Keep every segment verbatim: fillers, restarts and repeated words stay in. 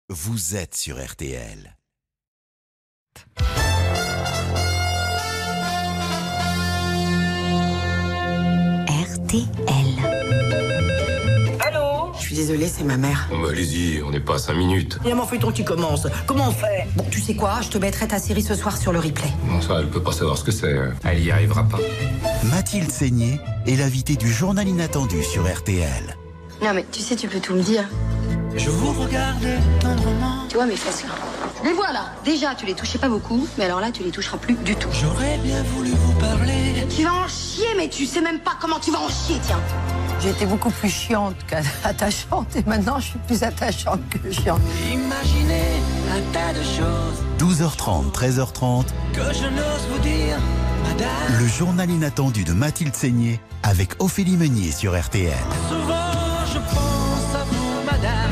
Vous êtes sur R T L. R T L. Allô ? Je suis désolée, c'est ma mère. Bon bah allez-y, on n'est pas à cinq minutes. Il y a mon feuilleton qui commence. Comment on fait ? Bon, tu sais quoi ? Je te mettrai ta série ce soir sur le replay. Bon ça, elle peut pas savoir ce que c'est. Elle y arrivera pas. Mathilde Seigné est l'invitée du journal inattendu sur R T L. Non mais tu sais, tu peux tout me dire. Je vous regarde tendrement. Tu vois mes fesses là ? Les voilà. Déjà, tu les touchais pas beaucoup, mais alors là, tu les toucheras plus du tout. J'aurais bien voulu vous parler. Tu vas en chier, mais tu sais même pas comment tu vas en chier, tiens. J'ai été beaucoup plus chiante qu'attachante et maintenant je suis plus attachante que chiante. Imaginez un tas de choses douze heures trente, treize heures trente, que je n'ose vous dire, madame. le journal inattendu de Mathilde Seigné avec Ophélie Meunier sur R T L. Souvent je pense à vous, madame.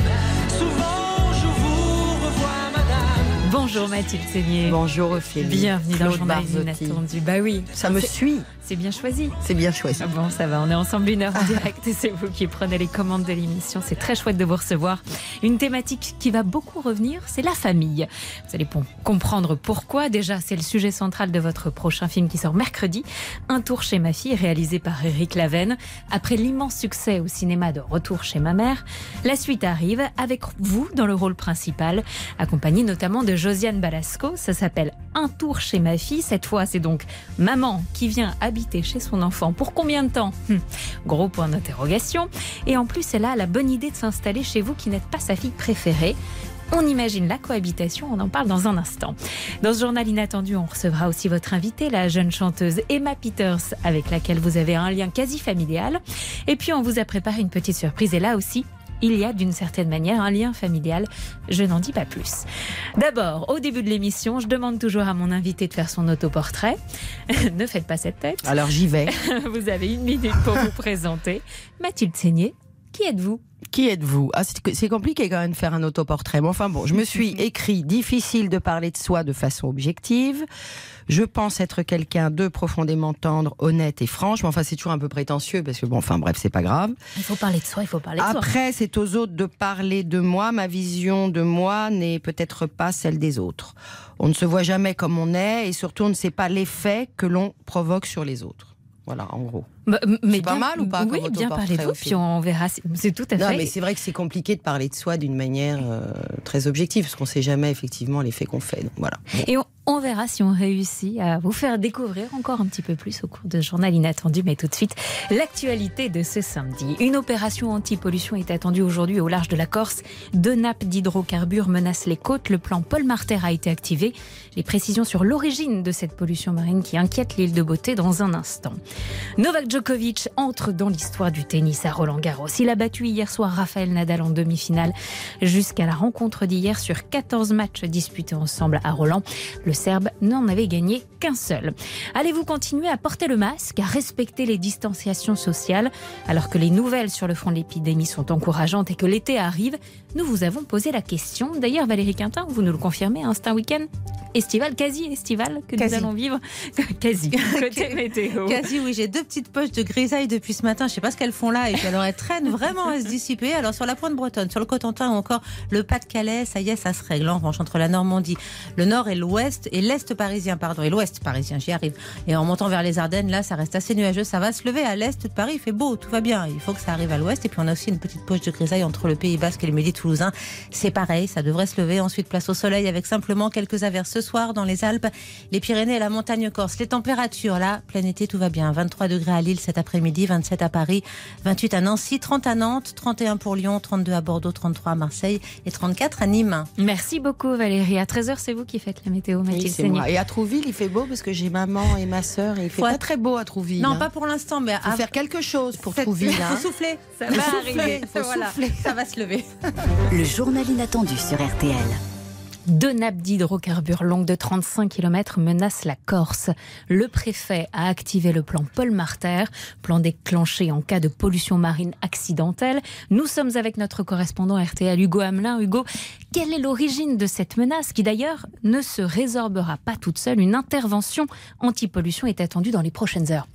Souvent je vous revois, madame. Bonjour Mathilde Seigné. Bonjour Ophélie. Bienvenue dans le Claude journal Barzotti. inattendu. Bah oui, Ça me c'est- suit, C'est bien choisi. c'est bien choisi. Ah bon, ça va, on est ensemble une heure en direct et c'est vous qui prenez les commandes de l'émission. C'est très chouette de vous recevoir. Une thématique qui va beaucoup revenir, c'est la famille. Vous allez pour- comprendre pourquoi. Déjà, c'est le sujet central de votre prochain film qui sort mercredi. Un tour chez ma fille, réalisé par Éric Lavenne. Après l'immense succès au cinéma de Retour chez ma mère, la suite arrive avec vous dans le rôle principal, accompagné notamment de Josiane Balasco. Ça s'appelle Un tour chez ma fille. Cette fois, c'est donc maman qui vient habiter chez son enfant. Pour combien de temps ? Hum, Gros point d'interrogation. Et en plus, elle a la bonne idée de s'installer chez vous qui n'êtes pas sa fille préférée. On imagine la cohabitation, on en parle dans un instant. Dans ce journal inattendu, on recevra aussi votre invitée, la jeune chanteuse Emma Peters, avec laquelle vous avez un lien quasi familial. Et puis, on vous a préparé une petite surprise. Et là aussi, il y a d'une certaine manière un lien familial. Je n'en dis pas plus. D'abord, au début de l'émission, je demande toujours à mon invité de faire son autoportrait. Ne faites pas cette tête. Alors j'y vais. Vous avez une minute pour vous présenter. Mathilde Seigné, qui êtes-vous ? Qui êtes-vous ? Ah, c'est, c'est compliqué quand même de faire un autoportrait. Mais enfin bon, je me suis écrit difficile de parler de soi de façon objective. Je pense être quelqu'un de profondément tendre, honnête et franche. Mais enfin, c'est toujours un peu prétentieux parce que bon, enfin bref, c'est pas grave. Il faut parler de soi, il faut parler de soi. Après, c'est aux autres de parler de moi. Ma vision de moi n'est peut-être pas celle des autres. On ne se voit jamais comme on est et surtout, on ne sait pas l'effet que l'on provoque sur les autres. Voilà, en gros. Bah, mais C'est pas bien- mal ou pas Oui, comme bien autoportrait parler de vous, aussi. puis on verra. C'est c'est tout à Non, fait. mais c'est vrai que c'est compliqué de parler de soi d'une manière euh, très objective, parce qu'on ne sait jamais effectivement l'effet qu'on fait. Donc voilà. Et on, on verra si on réussit à vous faire découvrir encore un petit peu plus au cours de ce journal inattendu. Mais tout de suite, l'actualité de ce samedi. Une opération anti-pollution est attendue aujourd'hui au large de la Corse. Deux nappes d'hydrocarbures menacent les côtes. Le plan Paul Marter a été activé. Les précisions sur l'origine de cette pollution marine qui inquiète l'île de Beauté dans un instant. Novak Djokovic entre dans l'histoire du tennis à Roland-Garros. Il a battu hier soir Rafael Nadal en demi-finale jusqu'à la rencontre d'hier sur quatorze matchs disputés ensemble à Roland. Le Serbe n'en avait gagné qu'un seul. Allez-vous continuer à porter le masque, à respecter les distanciations sociales alors que les nouvelles sur le front de l'épidémie sont encourageantes et que l'été arrive? Nous vous avons posé la question. D'ailleurs, Valérie Quintin, vous nous le confirmez, hein, c'est un week-end estival, quasi estival que Quasi. nous allons vivre. Quasi. Côté météo. Quasi, oui, j'ai deux petites poches de grisaille depuis ce matin. Je ne sais pas ce qu'elles font là. Et puis alors, elles traînent vraiment à se dissiper. Alors, sur la pointe bretonne, sur le Cotentin ou encore le Pas-de-Calais, ça y est, ça se règle. En revanche, entre la Normandie, le nord et l'ouest, et l'est parisien, pardon, et l'ouest parisien, j'y arrive. Et en montant vers les Ardennes, là, ça reste assez nuageux. Ça va se lever à l'est de Paris. Il fait beau, tout va bien. Il faut que ça arrive à l'ouest. Et puis, on a aussi une petite poche de grisaille entre le Pays Basque et le Midi toulousain. C'est pareil, ça devrait se lever. Ensuite, place au soleil avec simplement quelques averses ce soir dans les Alpes, les Pyrénées et la montagne corse. Les températures, là, plein été, tout va bien. vingt-trois degrés à Lille cet après-midi, vingt-sept à Paris, vingt-huit à Nancy, trente à Nantes, trente et un pour Lyon, trente-deux à Bordeaux, trente-trois à Marseille et trente-quatre à Nîmes. Merci beaucoup Valérie. À treize heures, c'est vous qui faites la météo, Mathilde Oui, c'est Seigné. moi. Et à Trouville, il fait beau parce que j'ai maman et ma sœur et il fait Faut pas att- très beau à Trouville. Non, hein. pas pour l'instant, mais Faut à faire quelque chose pour Cette- Trouville. Hein. Faut souffler, Ça Faut va souffler, arriver. faut Voilà. souffler, ça va se lever. Le journal inattendu sur R T L. Deux nappes d'hydrocarbures longues de trente-cinq kilomètres menacent la Corse. Le préfet a activé le plan Paul Marter, plan déclenché en cas de pollution marine accidentelle. Nous sommes avec notre correspondant R T L, Hugo Hamelin. Hugo, quelle est l'origine de cette menace qui d'ailleurs ne se résorbera pas toute seule? Une intervention anti-pollution est attendue dans les prochaines heures.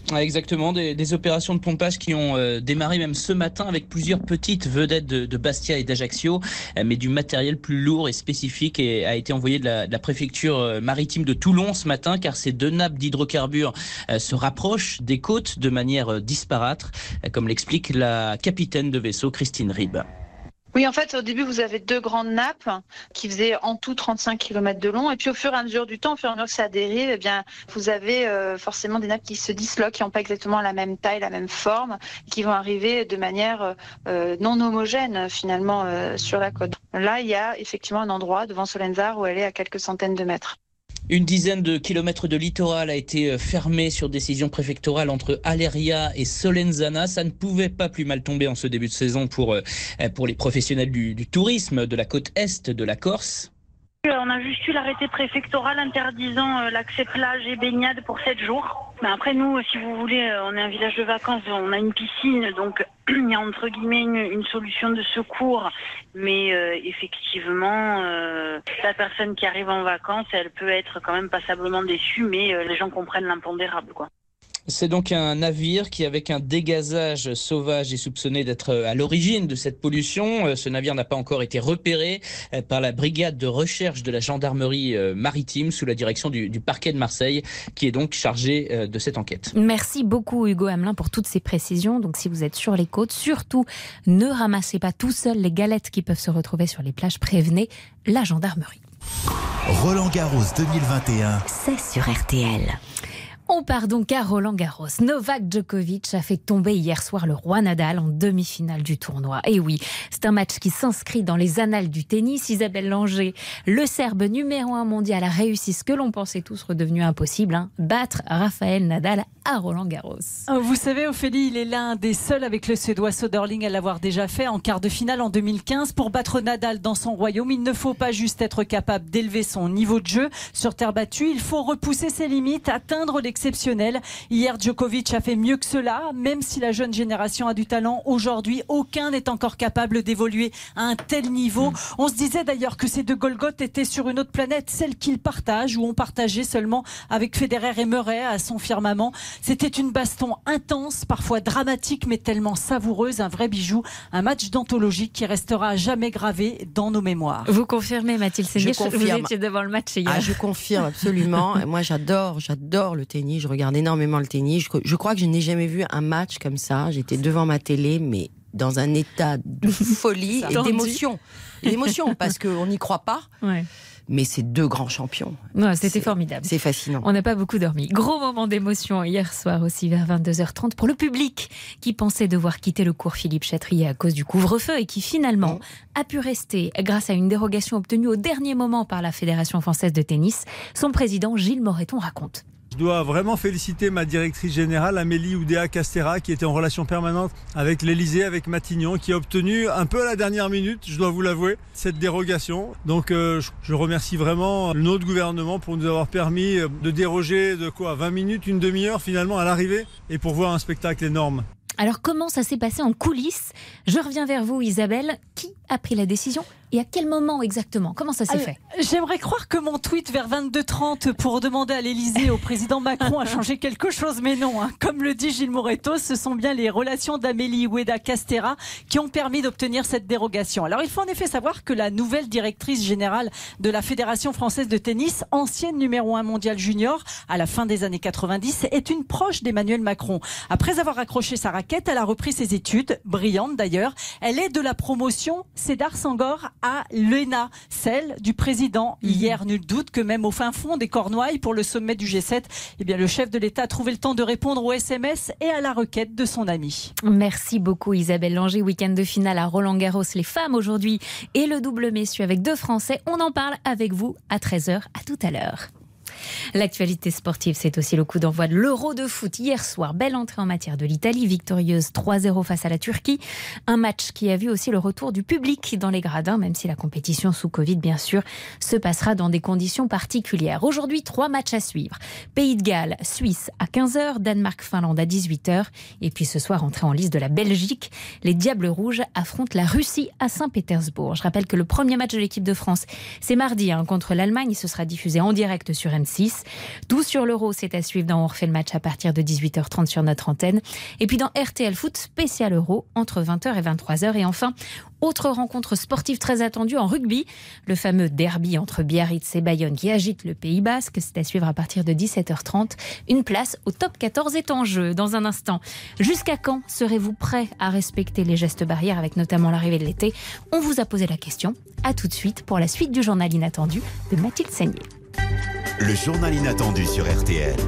Exactement, des, des opérations de pompage qui ont euh, démarré même ce matin avec plusieurs petites vedettes de, de Bastia et d'Ajaccio, euh, mais du matériel plus lourd et spécifique et a été envoyé de la, de la préfecture euh, maritime de Toulon ce matin, car ces deux nappes d'hydrocarbures euh, se rapprochent des côtes de manière euh, disparate, euh, comme l'explique la capitaine de vaisseau Christine Ribes. Oui, en fait, au début, vous avez deux grandes nappes qui faisaient en tout trente-cinq kilomètres de long. Et puis, au fur et à mesure du temps, au fur et à mesure que ça dérive, eh bien, vous avez euh, forcément des nappes qui se disloquent, qui n'ont pas exactement la même taille, la même forme, qui vont arriver de manière euh, non homogène, finalement, euh, sur la côte. Là, il y a effectivement un endroit devant Solenzar où elle est à quelques centaines de mètres. Une dizaine de kilomètres de littoral a été fermé sur décision préfectorale entre Aleria et Solenzana. Ça ne pouvait pas plus mal tomber en ce début de saison pour, pour les professionnels du, du tourisme de la côte est de la Corse. On a juste eu l'arrêté préfectoral interdisant l'accès plage et baignade pour sept jours. Mais après, nous, si vous voulez, on est un village de vacances, on a une piscine, donc il y a entre guillemets une, une solution de secours. Mais euh, effectivement, euh, la personne qui arrive en vacances, elle peut être quand même passablement déçue, mais euh, les gens comprennent l'impondérable, quoi. C'est donc un navire qui, avec un dégazage sauvage, est soupçonné d'être à l'origine de cette pollution. Ce navire n'a pas encore été repéré par la brigade de recherche de la gendarmerie maritime sous la direction du, du parquet de Marseille, qui est donc chargé de cette enquête. Merci beaucoup Hugo Hamelin pour toutes ces précisions. Donc si vous êtes sur les côtes, surtout ne ramassez pas tout seul les galettes qui peuvent se retrouver sur les plages. Prévenez la gendarmerie. Roland Garros deux mille vingt et un. C'est sur R T L. On part donc à Roland-Garros. Novak Djokovic a fait tomber hier soir le roi Nadal en demi-finale du tournoi. Et oui, c'est un match qui s'inscrit dans les annales du tennis. Isabelle Langer, le Serbe numéro un mondial, a réussi ce que l'on pensait tous redevenu impossible, hein, battre Rafael Nadal à Roland-Garros. Vous savez, Ophélie, il est l'un des seuls avec le Suédois Söderling à l'avoir déjà fait en quart de finale en deux mille quinze. Pour battre Nadal dans son royaume, il ne faut pas juste être capable d'élever son niveau de jeu sur terre battue, il faut repousser ses limites, atteindre les exceptionnel. Hier, Djokovic a fait mieux que cela, même si la jeune génération a du talent. Aujourd'hui, aucun n'est encore capable d'évoluer à un tel niveau. Mmh. On se disait d'ailleurs que ces deux Golgoth étaient sur une autre planète, celle qu'ils partagent, ou ont partagé seulement avec Federer et Murray à son firmament. C'était une baston intense, parfois dramatique, mais tellement savoureuse, un vrai bijou, un match d'anthologie qui restera à jamais gravé dans nos mémoires. Vous confirmez, Mathilde Seigner, je confirme. Vous étiez devant le match hier. Ah, je confirme absolument. Moi, j'adore, j'adore le tennis. Je regarde énormément le tennis. Je, je crois que je n'ai jamais vu un match comme ça. J'étais devant ma télé, mais dans un état de folie et d'émotion. D'émotion, parce qu'on n'y croit pas. Ouais. Mais c'est deux grands champions. Ouais, c'était formidable. C'est fascinant. On n'a pas beaucoup dormi. Gros moment d'émotion hier soir aussi vers vingt-deux heures trente pour le public qui pensait devoir quitter le cours Philippe Chatrier à cause du couvre-feu et qui finalement mmh. a pu rester grâce à une dérogation obtenue au dernier moment par la Fédération française de tennis. Son président Gilles Moreton raconte. Je dois vraiment féliciter ma directrice générale, Amélie Oudéa-Castéra, qui était en relation permanente avec l'Élysée, avec Matignon, qui a obtenu un peu à la dernière minute, je dois vous l'avouer, cette dérogation. Donc euh, je remercie vraiment notre gouvernement pour nous avoir permis de déroger de quoi, vingt minutes, une demi-heure finalement à l'arrivée, et pour voir un spectacle énorme. Alors comment ça s'est passé en coulisses? Je reviens vers vous, Isabelle. Qui a pris la décision et à quel moment exactement? Comment ça s'est Alors, fait? J'aimerais croire que mon tweet vers vingt-deux heures trente pour demander à l'Élysée au président Macron a changé quelque chose, mais non. Hein. Comme le dit Gilles Moreton, ce sont bien les relations d'Amélie Oudéa-Castéra qui ont permis d'obtenir cette dérogation. Alors il faut en effet savoir que la nouvelle directrice générale de la Fédération française de tennis, ancienne numéro un mondial junior à la fin des années quatre-vingt-dix, est une proche d'Emmanuel Macron. Après avoir accroché sa raquette, elle a repris ses études, brillantes d'ailleurs. Elle est de la promotion Cédar Senghor à l'E N A, celle du président. Mmh. Hier, nul doute que même au fin fond des Cornouailles, pour le sommet du G sept, eh bien, le chef de l'État a trouvé le temps de répondre aux S M S et à la requête de son ami. Merci beaucoup Isabelle Langer. Week-end de finale à Roland-Garros, les femmes aujourd'hui et le double messieurs avec deux Français. On en parle avec vous à treize heures. À tout à l'heure. L'actualité sportive, c'est aussi le coup d'envoi de l'Euro de foot. Hier soir, belle entrée en matière de l'Italie, victorieuse trois zéro face à la Turquie. Un match qui a vu aussi le retour du public dans les gradins, même si la compétition sous Covid, bien sûr, se passera dans des conditions particulières. Aujourd'hui, trois matchs à suivre. Pays de Galles, Suisse à quinze heures, Danemark-Finlande à dix-huit heures. Et puis ce soir, entrée en lice de la Belgique, les Diables Rouges affrontent la Russie à Saint-Pétersbourg. Je rappelle que le premier match de l'équipe de France, c'est mardi hein, contre l'Allemagne. Ce sera diffusé en direct sur M six. six. Tout sur l'Euro, c'est à suivre dans On refait le match à partir de dix-huit heures trente sur notre antenne. Et puis dans R T L Foot, spécial Euro, entre vingt heures et vingt-trois heures. Et enfin, autre rencontre sportive très attendue en rugby, le fameux derby entre Biarritz et Bayonne qui agite le Pays Basque. C'est à suivre à partir de dix-sept heures trente. Une place au top quatorze est en jeu dans un instant. Jusqu'à quand serez-vous prêt à respecter les gestes barrières avec notamment l'arrivée de l'été? On vous a posé la question. À tout de suite pour la suite du journal inattendu de Mathilde Seigné. Le journal inattendu sur R T L.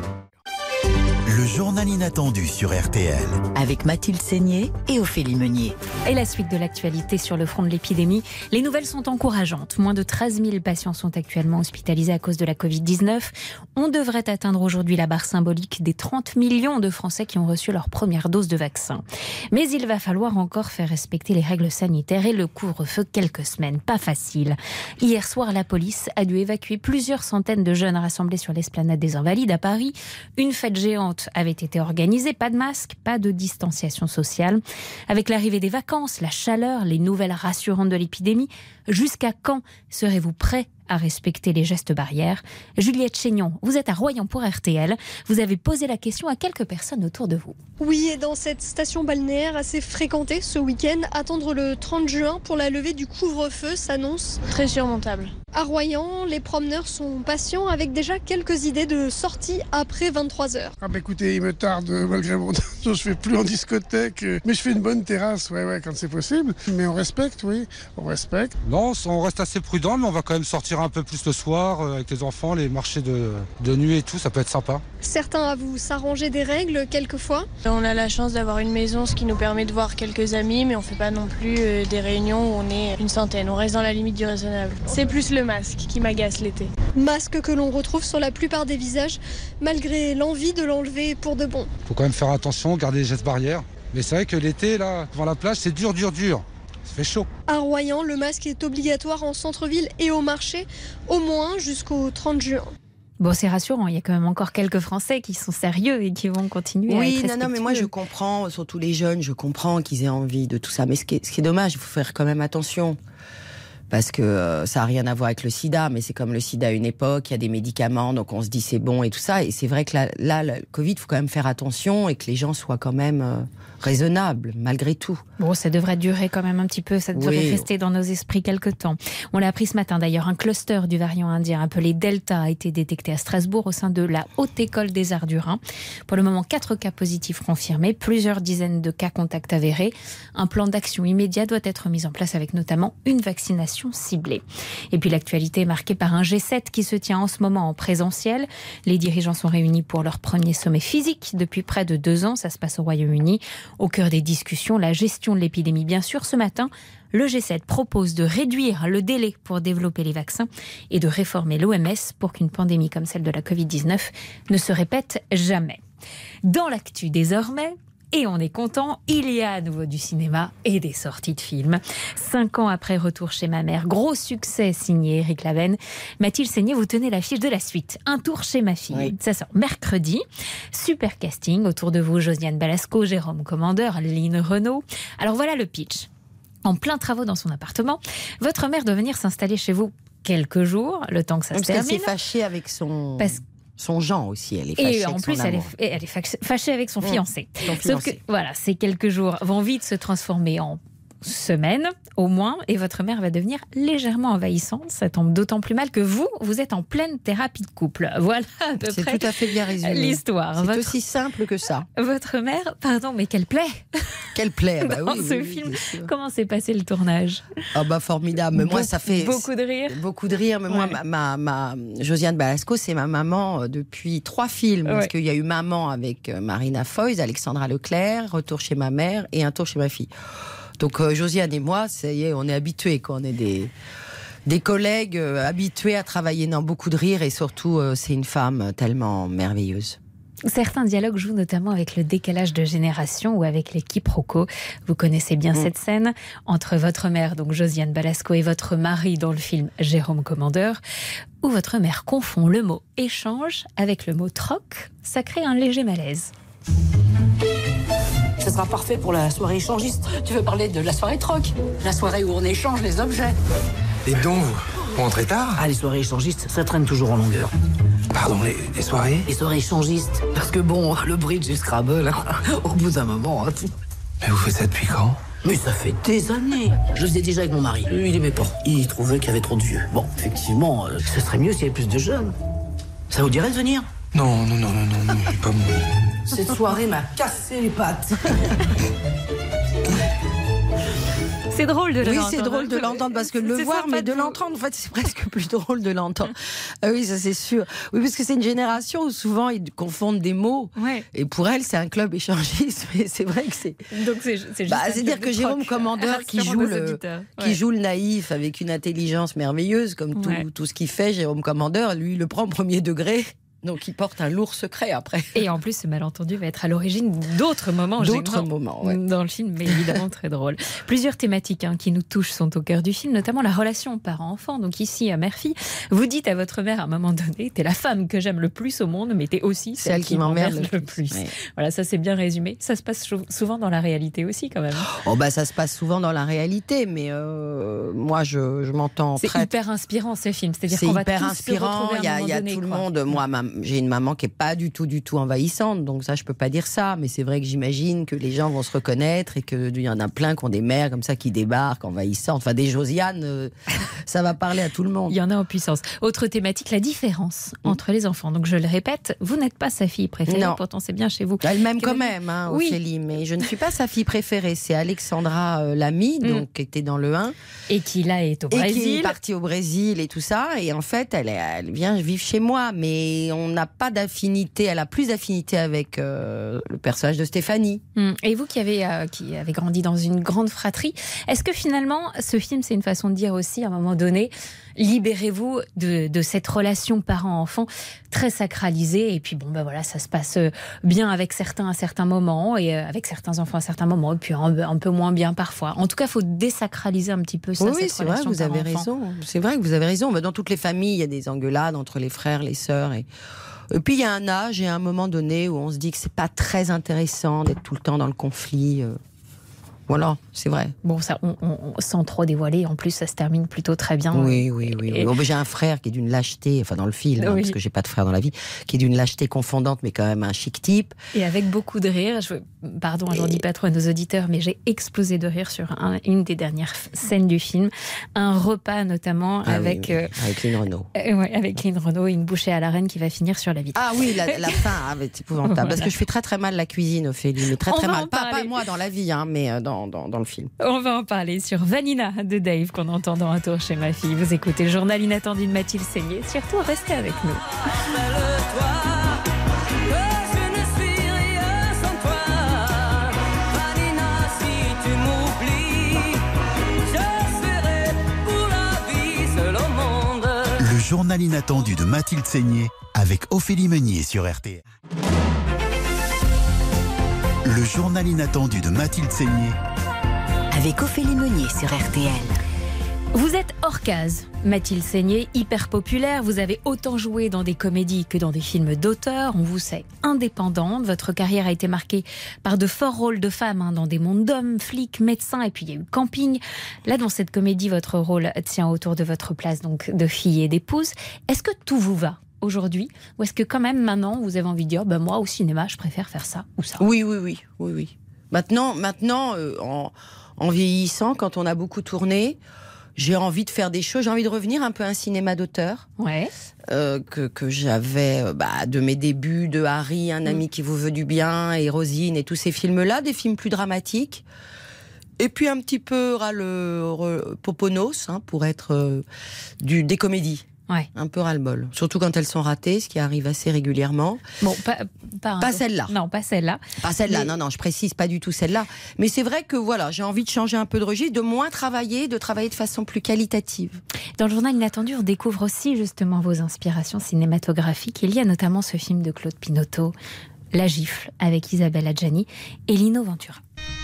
Le journal inattendu sur R T L. Avec Mathilde Seigné et Ophélie Meunier. Et la suite de l'actualité sur le front de l'épidémie. Les nouvelles sont encourageantes. Moins de treize mille patients sont actuellement hospitalisés à cause de la covid dix-neuf. On devrait atteindre aujourd'hui la barre symbolique des trente millions de Français qui ont reçu leur première dose de vaccin. Mais il va falloir encore faire respecter les règles sanitaires et le couvre-feu quelques semaines. Pas facile. Hier soir, la police a dû évacuer plusieurs centaines de jeunes rassemblés sur l'esplanade des Invalides à Paris. Une fête géante avait été organisée. Pas de masque, pas de distanciation sociale. Avec l'arrivée des vacances, la chaleur, les nouvelles rassurantes de l'épidémie, jusqu'à quand serez-vous prêts à respecter les gestes barrières? Juliette Chénion, vous êtes à Royan pour R T L. Vous avez posé la question à quelques personnes autour de vous. Oui, et dans cette station balnéaire assez fréquentée ce week-end, attendre le trente juin pour la levée du couvre-feu s'annonce très surmontable. À Royan, les promeneurs sont patients avec déjà quelques idées de sortie après vingt-trois heures. Ah bah écoutez, il me tarde malgré mon âge, je fais plus en discothèque, mais je fais une bonne terrasse, ouais ouais, quand c'est possible. Mais on respecte, oui, on respecte. Non, on reste assez prudent, mais on va quand même sortir un peu plus le soir avec les enfants, les marchés de, de nuit et tout, ça peut être sympa. Certains avouent s'arranger des règles quelquefois. On a la chance d'avoir une maison, ce qui nous permet de voir quelques amis, mais on fait pas non plus euh, des réunions où on est une centaine. On reste dans la limite du raisonnable. C'est plus le masque qui m'agace l'été. Masque que l'on retrouve sur la plupart des visages, malgré l'envie de l'enlever pour de bon. Faut quand même faire attention, garder les gestes barrières. Mais c'est vrai que l'été, là, devant la plage, c'est dur, dur, dur. Ça fait chaud. À Royan, le masque est obligatoire en centre-ville et au marché, au moins jusqu'au trente juin. Bon, c'est rassurant, il y a quand même encore quelques Français qui sont sérieux et qui vont continuer oui, à être non, respectueux. non, mais moi je comprends, surtout les jeunes, je comprends qu'ils aient envie de tout ça. Mais ce qui est, ce qui est dommage, il faut faire quand même attention. Parce que euh, ça n'a rien à voir avec le sida, mais c'est comme le sida à une époque, il y a des médicaments, donc on se dit c'est bon et tout ça. Et c'est vrai que là, là le Covid, il faut quand même faire attention et que les gens soient quand même euh, raisonnables, malgré tout. Bon, ça devrait durer quand même un petit peu, ça devrait oui. rester dans nos esprits quelque temps. On l'a appris ce matin d'ailleurs, un cluster du variant indien appelé Delta a été détecté à Strasbourg au sein de la Haute École des Arts du Rhin. Pour le moment, quatre cas positifs confirmés, plusieurs dizaines de cas contacts avérés. Un plan d'action immédiat doit être mis en place avec notamment une vaccination ciblée. Et puis l'actualité est marquée par un G sept qui se tient en ce moment en présentiel. Les dirigeants sont réunis pour leur premier sommet physique depuis près de deux ans. Ça se passe au Royaume-Uni. Au cœur des discussions, la gestion de l'épidémie, bien sûr. Ce matin, le G sept propose de réduire le délai pour développer les vaccins et de réformer l'O M S pour qu'une pandémie comme celle de la covid dix-neuf ne se répète jamais. Dans l'actu désormais, et on est content, il y a à nouveau du cinéma et des sorties de films. Cinq ans après Retour chez ma mère, gros succès signé Éric Laven. Mathilde Seigné, vous tenez l'affiche de la suite. Un tour chez ma fille. Oui. Ça sort mercredi. Super casting. Autour de vous, Josiane Balasco, Jérôme Commandeur, Line Renaud. Alors voilà le pitch. En plein travaux dans son appartement, votre mère doit venir s'installer chez vous quelques jours, le temps que ça Parce se termine. qu'elle s'est fâchée avec son... Parce Son Jean aussi, elle est fâchée. Et en avec plus, son elle amour. est, elle est fâchée avec son Mmh, fiancé. son Sauf fiancé. que voilà, ces quelques jours vont vite se transformer en semaines, au moins, et votre mère va devenir légèrement envahissante. Ça tombe d'autant plus mal que vous, vous êtes en pleine thérapie de couple. Voilà à peu C'est près tout à fait bien résumé. l'histoire. C'est Votre- aussi simple que ça. Votre mère, pardon, mais quelle plaît Quelle plaît, bah dans oui, ce oui, oui, film. bien sûr. Comment s'est passé le tournage? Ah bah formidable. Mais moi, Beaucoup- ça fait beaucoup de rire. Beaucoup de rire. Mais moi, Ouais. ma, ma, ma- Josiane Balasco, c'est ma maman euh, depuis trois films. Parce Ouais. qu'il y a eu Maman avec euh, Marina Foïs, Alexandra Leclerc, Retour chez ma mère et Un tour chez ma fille. Donc euh, Josiane et moi, ça y est, on est habitués, quoi. On est des des collègues euh, habitués à travailler dans beaucoup de rire et surtout, euh, c'est une femme tellement merveilleuse. Certains dialogues jouent notamment avec le décalage de génération ou avec les quiproquos. Vous connaissez bien Mmh. cette scène entre votre mère, donc Josiane Balasco, et votre mari dans le film Jérôme Commandeur, où votre mère confond le mot échange avec le mot troc. Ça crée un léger malaise. Ce sera parfait pour la soirée échangiste. Tu veux parler de la soirée troc? La soirée où on échange les objets. Et donc, vous, vous rentrez tard? Ah, les soirées échangistes, ça traîne toujours en longueur. Pardon, les, les soirées? Les soirées échangistes. Parce que bon, le bridge et le Scrabble, hein, au bout d'un moment... Hein. Mais vous faites ça depuis quand? Mais ça fait des années. Je le faisais déjà avec mon mari. Lui, il aimait pas. Il trouvait qu'il y avait trop de vieux. Bon, effectivement, euh, ce serait mieux s'il y avait plus de jeunes. Ça vous dirait de venir? Non, non, non, non, non, non, pas moi. Cette soirée m'a cassé les pattes. C'est drôle de l'entendre. Oui, c'est drôle de l'entendre parce que de le voir, mais de l'entendre, en fait, c'est presque plus drôle de l'entendre. Ah oui, ça c'est sûr. Oui, parce que c'est une génération où souvent ils confondent des mots. Ouais. Et pour elle, c'est un club échangiste, mais c'est vrai que c'est. Donc c'est juste. Bah, c'est-à-dire que Jérôme Commandeur, qui joue le, qui ouais. joue le naïf avec une intelligence merveilleuse, comme tout, Ouais. tout ce qu'il fait, Jérôme Commandeur, lui, il le prend au premier degré. Donc il porte un lourd secret après. Et en plus, ce malentendu va être à l'origine d'autres moments D'autres gênants moments, ouais. dans le film, mais évidemment très drôle. Plusieurs thématiques hein, qui nous touchent sont au cœur du film, notamment la relation parent-enfant. Donc ici, à mère-fille, vous dites à votre mère à un moment donné, t'es la femme que j'aime le plus au monde, mais t'es aussi celle, Celle qui m'emmerde le le plus. plus. Ouais. Voilà, ça c'est bien résumé. Ça se passe chou- souvent dans la réalité aussi quand même. Oh bah ça se passe souvent dans la réalité, mais euh, moi je, je m'entends C'est très... hyper inspirant ce film, c'est-à-dire C'est qu'on va hyper tous inspirant, se retrouver à il y un a, moment il y a donné, tout le quoi. monde. Moi, ma- j'ai une maman qui est pas du tout, du tout envahissante, donc ça, je peux pas dire ça. Mais c'est vrai que j'imagine que les gens vont se reconnaître et qu'il y en a plein qui ont des mères comme ça qui débarquent, envahissantes. Enfin, des Josiane, euh, ça va parler à tout le monde. Il y en a en puissance. Autre thématique, la différence Mm. entre les enfants. Donc je le répète, vous n'êtes pas sa fille préférée, Non. pourtant c'est bien chez vous. Elle m'aime Que quand vous- même, hein, Oui. Ophélie, mais je ne suis pas sa fille préférée. C'est Alexandra euh, Lamy, Mm. donc qui était dans le un. Et qui là est au Et qui Brésil. est partie au Brésil et tout ça. Et en fait, elle, est- elle vient vivre chez moi. Mais on n'a pas d'affinité. Elle a plus d'affinité avec euh, le personnage de Stéphanie. Mm. Et vous qui avez, euh, qui avez grandi dans une grande fratrie, est-ce que finalement ce film c'est une façon de dire aussi à un moment donné, libérez-vous de, de cette relation parent-enfant très sacralisée et puis bon ben voilà, ça se passe euh, bien avec certains à certains moments et euh, avec certains enfants à certains moments et puis un, un peu moins bien parfois. En tout cas, il faut désacraliser un petit peu ça. Oui, cette c'est vrai, relation vous avez parent-enfant. raison. C'est vrai que vous avez raison. Mais dans toutes les familles, il y a des engueulades entre les frères, les sœurs. Et, et puis il y a un âge et un moment donné où on se dit que c'est pas très intéressant d'être tout le temps dans le conflit. euh. Voilà, c'est vrai. Bon, ça, on, on- on- sans trop dévoiler, en plus, ça se termine plutôt très bien. Oui, oui, oui. oui. Et- Bon, ben, j'ai un frère qui est d'une lâcheté, enfin dans le film, hein, Oui. parce que j'ai pas de frère dans la vie, qui est d'une lâcheté confondante, mais quand même un chic type. Et avec beaucoup de rire. Je, pardon, je ne dis pas trop à nos auditeurs, mais j'ai explosé de rire sur un- une des dernières f- scènes du film. Un repas, notamment, Ah oui, avec, oui, euh, avec Lynn Renaud. euh, ouais, avec Lynn Renaud et une bouchée à la reine qui va finir sur la vitre. Ah oui, la, la fin, ah, mais c'est épouvantable. Parce Voilà. que je fais très très mal la cuisine, Ophélie, mais très On très va mal. en Pas, parler. pas moi dans la vie, hein, mais euh, dans, dans, dans le film. On va en parler sur Vanina de Dave qu'on entend dans Un tour chez ma fille. Vous écoutez le journal inattendu de Mathilde Seigné. Surtout, restez avec nous. Le journal inattendu de Mathilde Seigné avec Ophélie Meunier sur R T L. Le journal inattendu de Mathilde Seigné Avec Ophélie Meunier sur R T L. Vous êtes hors case, Mathilde Seigné, hyper populaire. Vous avez autant joué dans des comédies que dans des films d'auteur. On vous sait indépendante. Votre carrière a été marquée par de forts rôles de femmes hein, dans des mondes d'hommes, flics, médecins, et puis il y a eu Camping. Là, dans cette comédie, votre rôle tient autour de votre place donc de fille et d'épouse. Est-ce que tout vous va aujourd'hui, ou est-ce que quand même maintenant vous avez envie de dire, ben moi au cinéma, je préfère faire ça ou ça? Oui, oui, oui, oui, oui. Maintenant, maintenant, euh, en, en vieillissant, quand on a beaucoup tourné, j'ai envie de faire des choses. J'ai envie de revenir un peu à un cinéma d'auteur. Ouais. Euh, que, que j'avais euh, bah, de mes débuts, de Harry, Un ami qui vous veut du bien, et Rosine, et tous ces films-là, des films plus dramatiques. Et puis un petit peu ras-le, re- poponos, hein, pour être euh, du, des comédies. Ouais. Un peu ras-le-bol. Surtout quand elles sont ratées, ce qui arrive assez régulièrement. Bon, pas, pas, Pas celle-là. Non, pas celle-là. Pas celle-là, Mais- non, non, je précise pas du tout celle-là. Mais c'est vrai que voilà, j'ai envie de changer un peu de registre, de moins travailler, de travailler de façon plus qualitative. Dans le journal Inattendu, on découvre aussi justement vos inspirations cinématographiques. Il y a notamment ce film de Claude Pinoteau, La Gifle, avec Isabelle Adjani et Lino Ventura.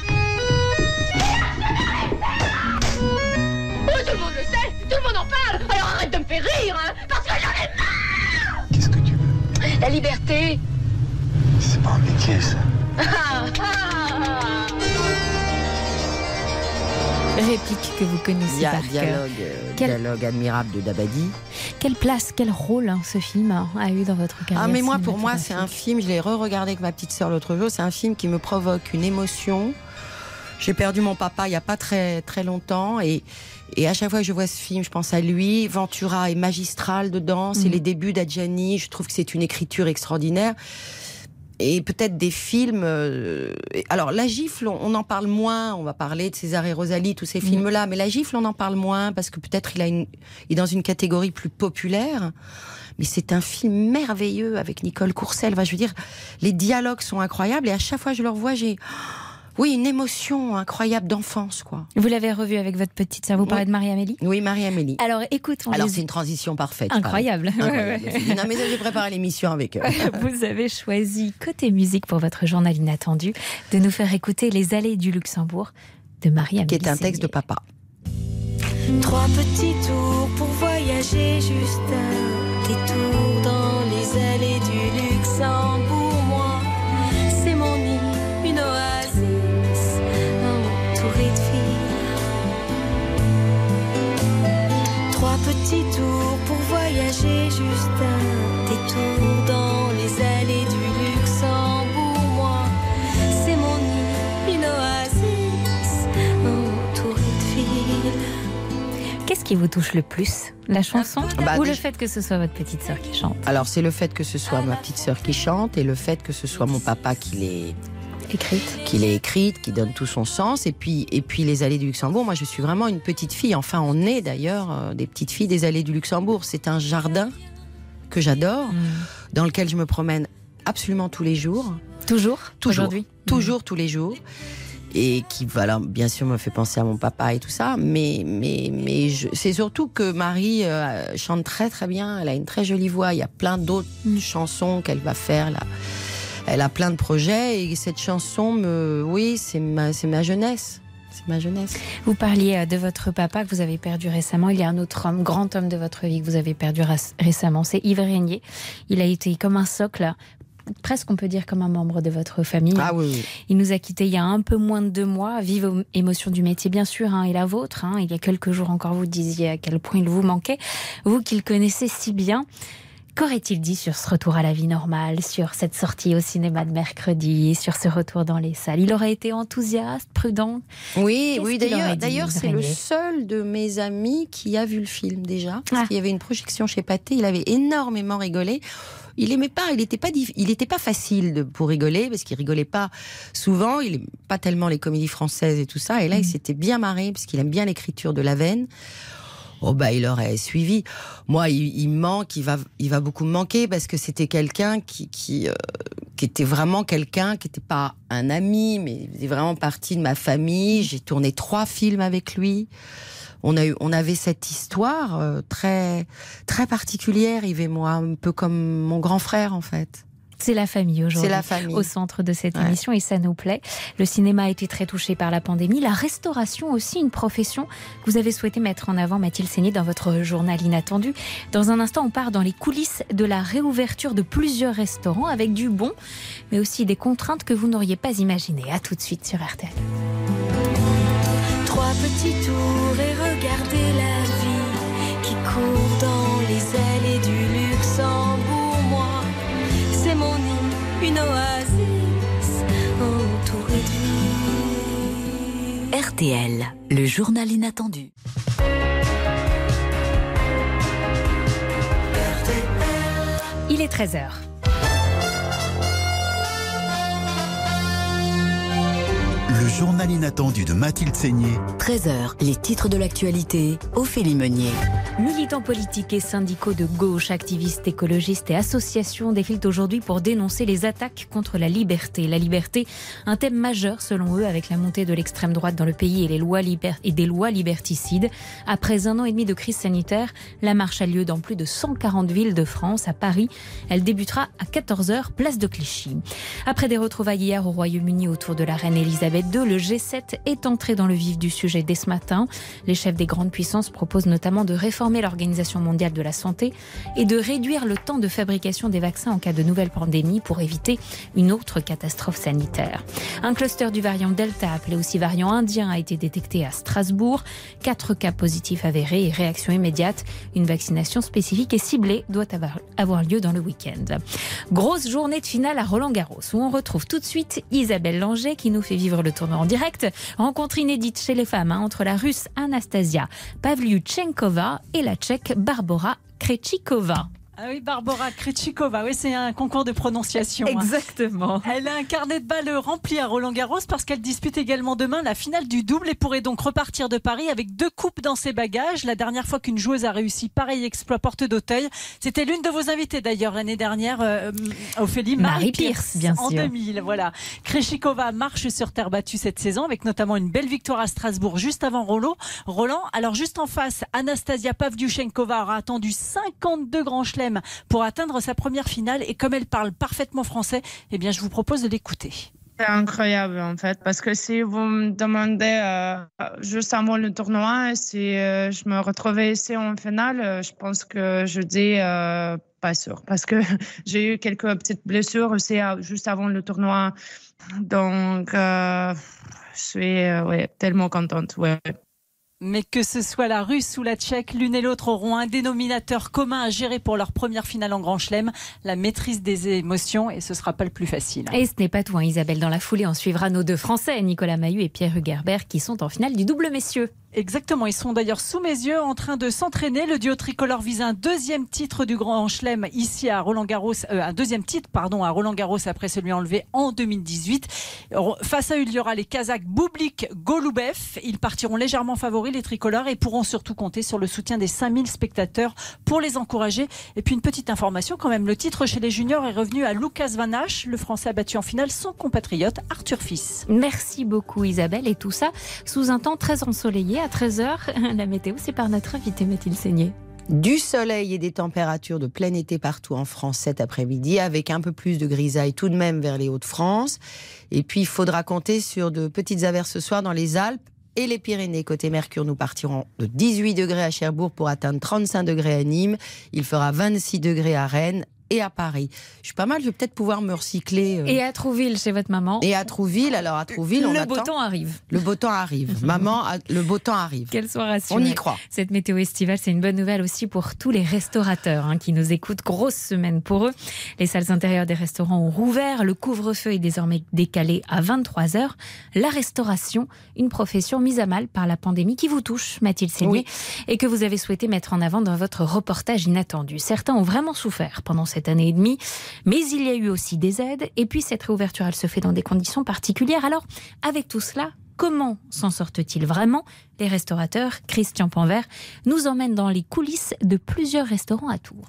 Oh, tout le monde le sait, tout le monde en parle. Alors arrête de me faire rire, hein, parce que j'en ai marre. Qu'est-ce que tu veux? La liberté. C'est pas un métier, ça. Ah, ah. Réplique que vous connaissez Dia- par dialogue, cœur. euh, Quel- dialogue admirable de Dabadi. Quelle place, quel rôle hein, ce film a eu dans votre carrière Ah mais moi pour moi c'est un cinématographique? film, je l'ai re-regardé avec ma petite sœur l'autre jour, c'est un film qui me provoque une émotion. J'ai perdu mon papa il y a pas très très longtemps et et à chaque fois que je vois ce film, je pense à lui. Ventura est magistral dedans, c'est Mm. les débuts d'Adjani, je trouve que c'est une écriture extraordinaire. Et peut-être des films. euh, Alors, La Gifle, on, on en parle moins. On va parler de César et Rosalie, tous ces Mm. films-là. Mais La Gifle, on en parle moins parce que peut-être il a une, il est dans une catégorie plus populaire. Mais c'est un film merveilleux avec Nicole Courcelles. Enfin, je veux dire, les dialogues sont incroyables et à chaque fois que je le revois, j'ai, oui, une émotion incroyable d'enfance, quoi. Vous l'avez revu avec votre petite sœur, vous parlez Oui. de Marie-Amélie? Oui, Marie-Amélie. Alors, écoute, on Alors, les- c'est une transition parfaite. Incroyable. pardon. Ouais, Incroyable. Non, mais ça, j'ai préparé l'émission avec eux. Vous avez choisi, côté musique pour votre journal inattendu, de nous faire écouter Les Allées du Luxembourg de Marie-Amélie. Qui est un texte de papa. Trois petits tours pour voyager, juste un détour dans les allées du Luxembourg. Moi, c'est mon île, une oasis entourée de filles. Trois petits tours pour voyager, juste un détour dans les allées du Luxembourg. Moi, c'est mon île, une oasis entourée de filles. Qu'est-ce qui vous touche le plus? La chanson Bah, ou le déjà- fait que ce soit votre petite sœur qui chante? Alors, c'est le fait que ce soit ma petite sœur qui chante et le fait que ce soit mon papa qui l'ait écrite, qui l'ait écrite, qui donne tout son sens. Et puis, et puis les allées du Luxembourg. Moi, je suis vraiment une petite fille. Enfin, on est d'ailleurs euh, des petites filles des allées du Luxembourg. C'est un jardin que j'adore, dans lequel je me promène absolument tous les jours. Toujours, Toujours. aujourd'hui Toujours, tous les jours. Et qui, voilà, bien sûr, me fait penser à mon papa et tout ça. Mais, mais, mais je- c'est surtout que Marie euh, chante très, très bien. Elle a une très jolie voix. Il y a plein d'autres chansons qu'elle va faire là. Elle a plein de projets et cette chanson, me, oui, c'est ma, c'est ma jeunesse. C'est ma jeunesse. Vous parliez euh, de votre papa que vous avez perdu récemment. Il y a un autre homme, grand homme de votre vie que vous avez perdu rac- récemment. C'est Yves Régnier. Il a été comme un socle, presque on peut dire comme un membre de votre famille. Ah oui, oui. Il nous a quittés il y a un peu moins de deux mois. Vive émotion du métier, bien sûr, hein, et la vôtre. Hein. Il y a quelques jours encore, vous disiez à quel point il vous manquait. Vous qui le connaissez si bien. Qu'aurait-il dit sur ce retour à la vie normale, sur cette sortie au cinéma de mercredi, sur ce retour dans les salles? Il aurait été enthousiaste, prudent? Oui, Qu'est-ce oui. qu'il D'ailleurs, aurait dit, d'ailleurs, c'est le Régnier seul de mes amis qui a vu le film déjà. Parce Ah. qu'il y avait une projection chez Pathé. Il avait énormément rigolé. Il aimait pas. Il n'était pas. diff- Il n'était pas facile de, pour rigoler parce qu'il rigolait pas souvent. Il aime pas tellement les comédies françaises et tout ça. Et là, il s'était bien marré parce qu'il aime bien l'écriture de Lavenne. Oh bah il aurait suivi. Moi, il, il manque, il va, il va beaucoup me manquer parce que c'était quelqu'un qui, qui, euh, qui était vraiment quelqu'un qui n'était pas un ami, mais il faisait vraiment partie de ma famille. J'ai tourné trois films avec lui. On a eu, on avait cette histoire euh, très, très particulière, Yves et moi, un peu comme mon grand frère en fait. C'est la famille aujourd'hui. C'est la famille. Au centre de cette Ouais. émission et ça nous plaît. Le cinéma a été très touché par la pandémie. La restauration aussi, une profession que vous avez souhaité mettre en avant, Mathilde Seigné, dans votre journal inattendu. Dans un instant, on part dans les coulisses de la réouverture de plusieurs restaurants avec du bon, mais aussi des contraintes que vous n'auriez pas imaginées. À tout de suite sur R T L. Trois petits tours et regardez la vie qui court dans les allées du Luxembourg. Moi, c'est mon île, une oasis entourée de vie. R T L, le journal inattendu. Il est treize heures. Le journal inattendu de Mathilde Seigné. treize heures, les titres de l'actualité, Ophélie Meunier. Militants politiques et syndicaux de gauche, activistes écologistes et associations défilent aujourd'hui pour dénoncer les attaques contre la liberté. La liberté, un thème majeur selon eux avec la montée de l'extrême droite dans le pays et, les lois liber- et des lois liberticides. Après un an et demi de crise sanitaire, la marche a lieu dans plus de cent quarante villes de France. À Paris, elle débutera à quatorze heures, place de Clichy. Après des retrouvailles hier au Royaume-Uni autour de la reine Elisabeth deux, le G sept est entré dans le vif du sujet dès ce matin. Les chefs des grandes puissances proposent notamment de réformer réformer l'Organisation mondiale de la santé et de réduire le temps de fabrication des vaccins en cas de nouvelle pandémie pour éviter une autre catastrophe sanitaire. Un cluster du variant Delta, appelé aussi variant indien, a été détecté à Strasbourg. Quatre cas positifs avérés et réaction immédiate. Une vaccination spécifique et ciblée doit avoir, avoir lieu dans le week-end. Grosse journée de finale à Roland-Garros où on retrouve tout de suite Isabelle Langer qui nous fait vivre le tournoi en direct. Rencontre inédite chez les femmes hein, entre la Russe Anastasia Pavlyuchenkova et la Tchèque Barbora Krejcikova. Ah oui, Barbora Krejcikova, oui, c'est un concours de prononciation. Exactement. Hein. Elle a un carnet de balles rempli à Roland-Garros parce qu'elle dispute également demain la finale du double et pourrait donc repartir de Paris avec deux coupes dans ses bagages. La dernière fois qu'une joueuse a réussi pareil exploit porte d'Auteuil, c'était l'une de vos invitées d'ailleurs l'année dernière, euh, Ophélie, Marie, Marie Pierce, bien en sûr. deux mille. Voilà. Krejcikova marche sur terre battue cette saison avec notamment une belle victoire à Strasbourg juste avant Roland. Roland. Alors juste en face, Anastasia Pavlyuchenkova aura attendu cinquante-deux grands chelems pour atteindre sa première finale et comme elle parle parfaitement français, eh bien je vous propose de l'écouter. C'est incroyable en fait parce que si vous me demandez euh, juste avant le tournoi si euh, je me retrouvais ici en finale, euh, je pense que je dis euh, pas sûr parce que j'ai eu quelques petites blessures aussi euh, juste avant le tournoi, donc euh, je suis euh, ouais, tellement contente. Ouais. Mais que ce soit la Russe ou la Tchèque, l'une et l'autre auront un dénominateur commun à gérer pour leur première finale en Grand Chelem, la maîtrise des émotions, et ce ne sera pas le plus facile. Et ce n'est pas tout, hein, Isabelle. Dans la foulée, on suivra nos deux Français, Nicolas Mahut et Pierre Hugerbert, qui sont en finale du double messieurs. Exactement, ils sont d'ailleurs sous mes yeux en train de s'entraîner. Le duo tricolore vise un deuxième titre du Grand Chelem ici à Roland-Garros, euh, un deuxième titre pardon à Roland-Garros après celui enlevé en deux mille dix-huit. Face à eux, il y aura les Kazakhs Bublik, Golubev. Ils partiront légèrement favoris les tricolores et pourront surtout compter sur le soutien des cinq mille spectateurs pour les encourager. Et puis une petite information quand même, le titre chez les juniors est revenu à Lucas Van Hache. Le Français a battu en finale son compatriote Arthur Fils. Merci beaucoup Isabelle, et tout ça sous un temps très ensoleillé. À treize heures, la météo, c'est par notre invité Mathilde Seigné. Du soleil et des températures de plein été partout en France cet après-midi, avec un peu plus de grisaille tout de même vers les Hauts-de-France. Et puis, il faudra compter sur de petites averses ce soir dans les Alpes et les Pyrénées. Côté Mercure, nous partirons de dix-huit degrés à Cherbourg pour atteindre trente-cinq degrés à Nîmes. Il fera vingt-six degrés à Rennes et à Paris. Je suis pas mal, je vais peut-être pouvoir me recycler. Euh... Et à Trouville, chez votre maman. Et à Trouville, alors à Trouville, on le attend. beau temps arrive. Le beau temps arrive. Maman, le beau temps arrive. Qu'elle soit rassurée. On y croit. Cette météo estivale, c'est une bonne nouvelle aussi pour tous les restaurateurs hein, qui nous écoutent. Grosse semaine pour eux. Les salles intérieures des restaurants ont rouvert. Le couvre-feu est désormais décalé à vingt-trois heures. La restauration, une profession mise à mal par la pandémie qui vous touche, Mathilde Seigné, oui. et que vous avez souhaité mettre en avant dans votre reportage inattendu. Certains ont vraiment souffert pendant cette année et demie. Mais il y a eu aussi des aides. Et puis cette réouverture, elle se fait dans des conditions particulières. Alors, avec tout cela, comment s'en sortent-ils vraiment ? Les restaurateurs, Christian Panvert, nous emmène dans les coulisses de plusieurs restaurants à Tours.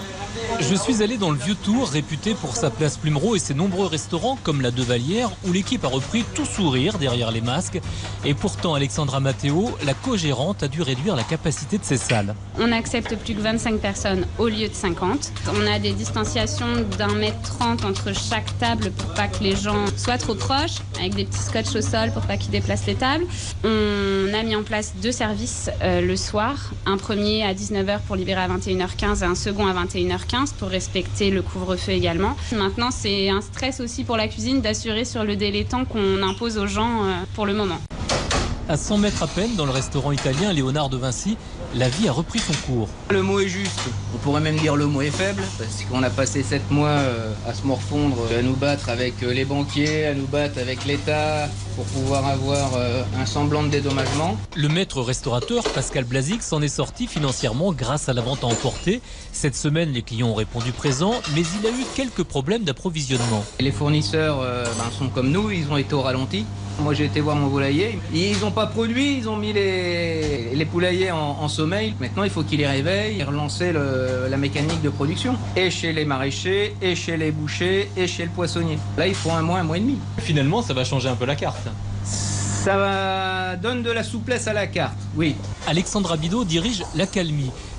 Je suis allé dans le vieux Tours, réputé pour sa place Plumereau et ses nombreux restaurants comme la Devalière, où l'équipe a repris tout sourire derrière les masques. Et pourtant, Alexandra Matteo, la co-gérante, a dû réduire la capacité de ses salles. On n'accepte plus que vingt-cinq personnes au lieu de cinquante. On a des distanciations d'un mètre trente entre chaque table pour pas que les gens soient trop proches, avec des petits scotch au sol pour pas qu'ils déplacent les tables. On a mis en place deux services euh, le soir. Un premier à dix-neuf heures pour libérer à vingt et une heures quinze et un second à vingt et une heures quinze pour respecter le couvre-feu également. Maintenant, c'est un stress aussi pour la cuisine d'assurer sur le délai temps qu'on impose aux gens euh, pour le moment. À cent mètres à peine, dans le restaurant italien Léonard de Vinci, la vie a repris son cours. Le mot est juste. On pourrait même dire le mot est faible, parce qu'on a passé sept mois à se morfondre, à nous battre avec les banquiers, à nous battre avec l'État, pour pouvoir avoir un semblant de dédommagement. Le maître restaurateur Pascal Blazic s'en est sorti financièrement grâce à la vente à emporter. Cette semaine, les clients ont répondu présent, mais il a eu quelques problèmes d'approvisionnement. Les fournisseurs euh, ben, sont comme nous, ils ont été au ralenti. Moi, j'ai été voir mon poulailler. Ils n'ont pas produit, ils ont mis les, les poulaillers en, en sommeil. Maintenant, il faut qu'ils les réveillent et relancer le, la mécanique de production. Et chez les maraîchers, et chez les bouchers, et chez le poissonnier. Là, il faut un mois, un mois et demi. Finalement, ça va changer un peu la carte. Ça va... donne de la souplesse à la carte, oui. Alexandra Bidot dirige l'Accalmie,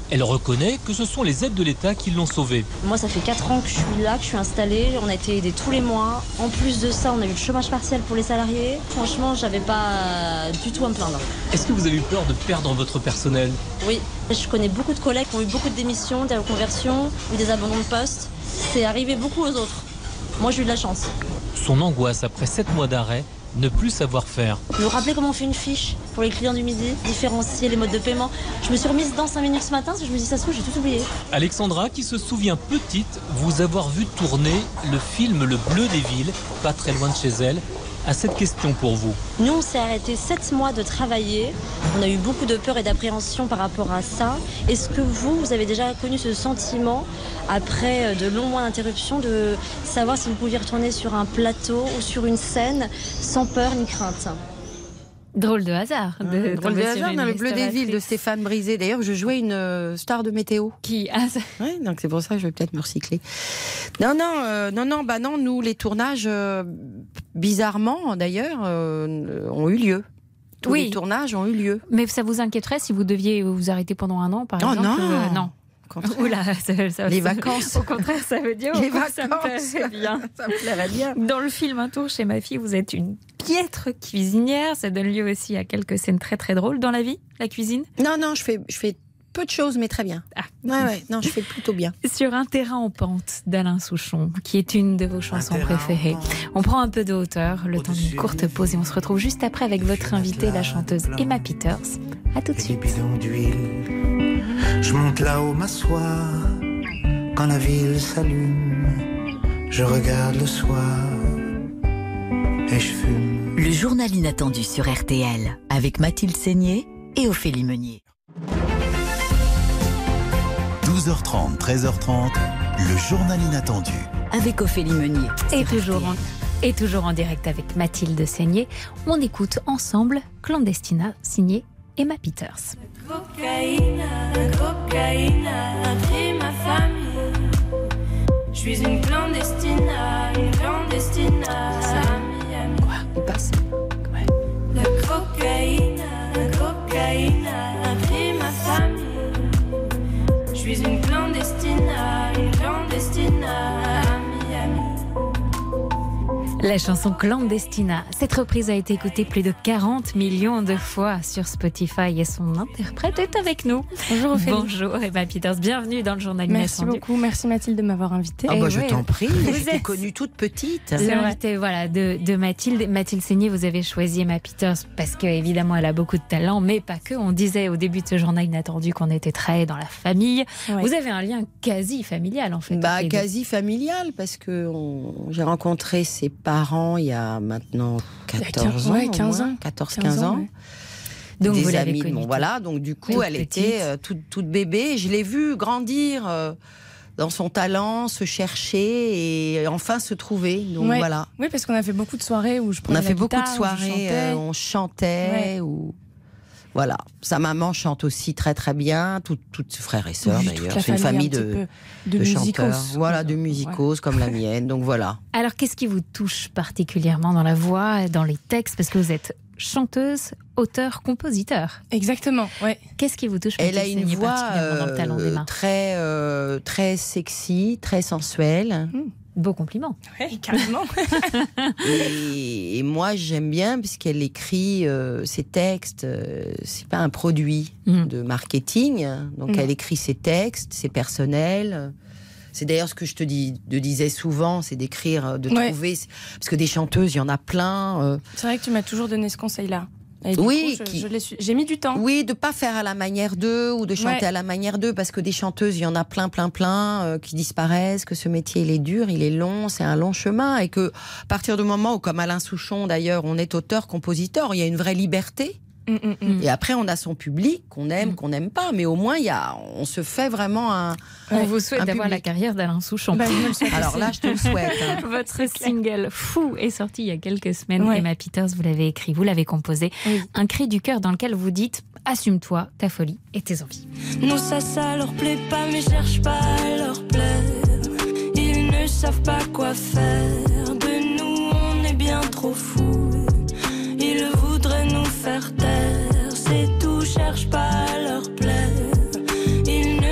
Elle reconnaît que ce sont les aides de l'État qui l'ont sauvée. Moi, ça fait quatre ans que je suis là, que je suis installée. On a été aidés tous les mois. En plus de ça, on a eu le chômage partiel pour les salariés. Franchement, j'avais pas du tout à me plaindre. Est-ce que vous avez eu peur de perdre votre personnel? Oui, je connais beaucoup de collègues qui ont eu beaucoup de démissions, des reconversions, ou des abandons de poste. C'est arrivé beaucoup aux autres. Moi, j'ai eu de la chance. Son angoisse après sept mois d'arrêt, ne plus savoir faire. Vous vous rappelez comment on fait une fiche pour les clients du midi, différencier les modes de paiement? Je me suis remise dans cinq minutes ce matin parce que je me dis ça se trouve, j'ai tout oublié. Alexandra, qui se souvient petite, vous avoir vu tourner le film Le Bleu des Villes, pas très loin de chez elle, a cette question pour vous. Nous, on s'est arrêté sept mois de travailler. On a eu beaucoup de peur et d'appréhension par rapport à ça. Est-ce que vous, vous avez déjà connu ce sentiment, après de longs mois d'interruption, de savoir si vous pouviez retourner sur un plateau ou sur une scène sans peur ni crainte? Drôle de hasard. De Mmh, drôle de hasard dans Le Bleu des Villes de Stéphane Brisé. D'ailleurs, je jouais une euh, star de météo. Qui ah, ça... ouais, donc c'est pour ça que je vais peut-être me recycler. Non, non, euh, non, non, bah non, nous, les tournages, euh, bizarrement d'ailleurs, euh, ont eu lieu. Tous oui. les tournages ont eu lieu. Mais ça vous inquiéterait si vous deviez vous arrêter pendant un an, par oh exemple? Non, euh, non. Oula, ça, ça, les ça, vacances. Au contraire, ça veut dire les que vacances. ça me plairait bien. Ça me plairait bien. Dans le film Un tour chez ma fille, vous êtes une piètre cuisinière. Ça donne lieu aussi à quelques scènes très très drôles dans la vie, la cuisine. Non, non, je fais, je fais peu de choses, mais très bien. Ah. Ouais, ouais, non, je fais plutôt bien. Sur Un terrain en pente d'Alain Souchon, qui est une de vos chansons préférées. On prend un peu de hauteur, le temps d'une courte pause, et on se retrouve juste après avec votre invitée, la chanteuse Emma Peters. À tout de suite. Je monte là-haut m'asseoir quand la ville s'allume. Je regarde le soir et je fume. Le journal inattendu sur R T L avec Mathilde Seigné et Ophélie Meunier. douze heures trente, treize heures trente, le journal inattendu. Avec Ophélie Meunier. Et toujours, en, et toujours en direct avec Mathilde Seigné. On écoute ensemble Clandestina, signé Emma Peters. Cocaïne, cocaïne, a pris ma famille. Je suis une clandestina, une clandestina. Quoi? Il passe. Ouais. La cocaïne, cocaïne, a pris ma famille. Je suis une clandestina, une clandestina. La chanson Clandestina. Cette reprise a été écoutée plus de quarante millions de fois sur Spotify et son interprète est avec nous. Bonjour Ophélie. Bonjour Emma Peters, bienvenue dans le journal Merci inattendu. beaucoup, merci Mathilde de m'avoir invitée. Ah bah, je ouais. t'en prie, Vous je t'ai êtes- connue toute petite. L'invité voilà, de, de Mathilde. Mathilde Seigné, vous avez choisi Emma Peters parce qu'évidemment elle a beaucoup de talent, mais pas que. On disait au début de ce journal inattendu qu'on était très dans la famille. Ouais. Vous avez un lien quasi familial en fait. Bah, toutes les deux. quasi familial, parce que on- j'ai rencontré ses parents il y a maintenant quatorze ans. ouais, au quinze moins, ans. quatorze quinze quinze ans. ouais. Donc des vous l'avez amis de connue mon- toute- voilà, donc du coup, toute elle petite. était euh, toute, toute bébé. Je l'ai vue grandir euh, dans son talent, se chercher et enfin se trouver. Donc Ouais. voilà. Oui, parce qu'on a fait beaucoup de soirées où je On prenais a la fait beaucoup de guitare, où je soirées, chantais. euh, on chantait Ouais. ou voilà. Sa maman chante aussi très très bien, tout- toutes ses frères et sœurs Oui, toute d'ailleurs. la C'est une famille famille, un de, petit peu de chanteurs, musicos. voilà, de musicos comme la mienne. Donc voilà. Alors qu'est-ce qui vous touche particulièrement dans la voix, dans les textes? Parce que vous êtes chanteuse, auteur, compositeur. Exactement, ouais. Qu'est-ce qui vous touche Elle a Mathilde une Seigné, voix particulièrement dans le talent euh, d'Emma? très euh, très sexy, très sensuelle. Beau compliment. Ouais, carrément. Et, et moi, j'aime bien puisqu'elle écrit euh, ses textes. Euh, c'est pas un produit Mm. de marketing. Donc, Mm. elle écrit ses textes, c'est personnel. C'est d'ailleurs ce que je te dis, te disais souvent, c'est d'écrire, de Ouais. trouver. Parce que des chanteuses, il y en a plein. euh, C'est vrai que tu m'as toujours donné ce conseil-là. Et du Oui, coup, je- qui- je l'ai su- j'ai mis du temps. Oui, de pas faire à la manière d'eux ou de chanter Ouais. à la manière d'eux, parce que des chanteuses, il y en a plein, plein, plein euh, qui disparaissent, que ce métier, il est dur, il est long, c'est un long chemin, et que à partir du moment où, comme Alain Souchon d'ailleurs, on est auteur, compositeur, il y a une vraie liberté. Mm, mm, mm. Et après, on a son public qu'on aime, qu'on n'aime pas, mais au moins, il y a, on se fait vraiment un. On Ouais. vous souhaite un d'avoir la public. carrière d'Alain Souchon. Bah, je me le souhaite Alors aussi. là, je te le souhaite. hein. Votre single Fou est sorti il y a quelques semaines. Ouais. Emma Peters, vous l'avez écrit, vous l'avez composé. Oui. Un cri du cœur dans lequel vous dites assume-toi, ta folie et tes envies. Non, ça, ça leur plaît pas, mais cherche pas à leur plaire. Ils ne savent pas quoi faire. De nous, on est bien trop fous. Ils voudraient nous faire taire. C'est tout, cherche pas à leur plaire. Ils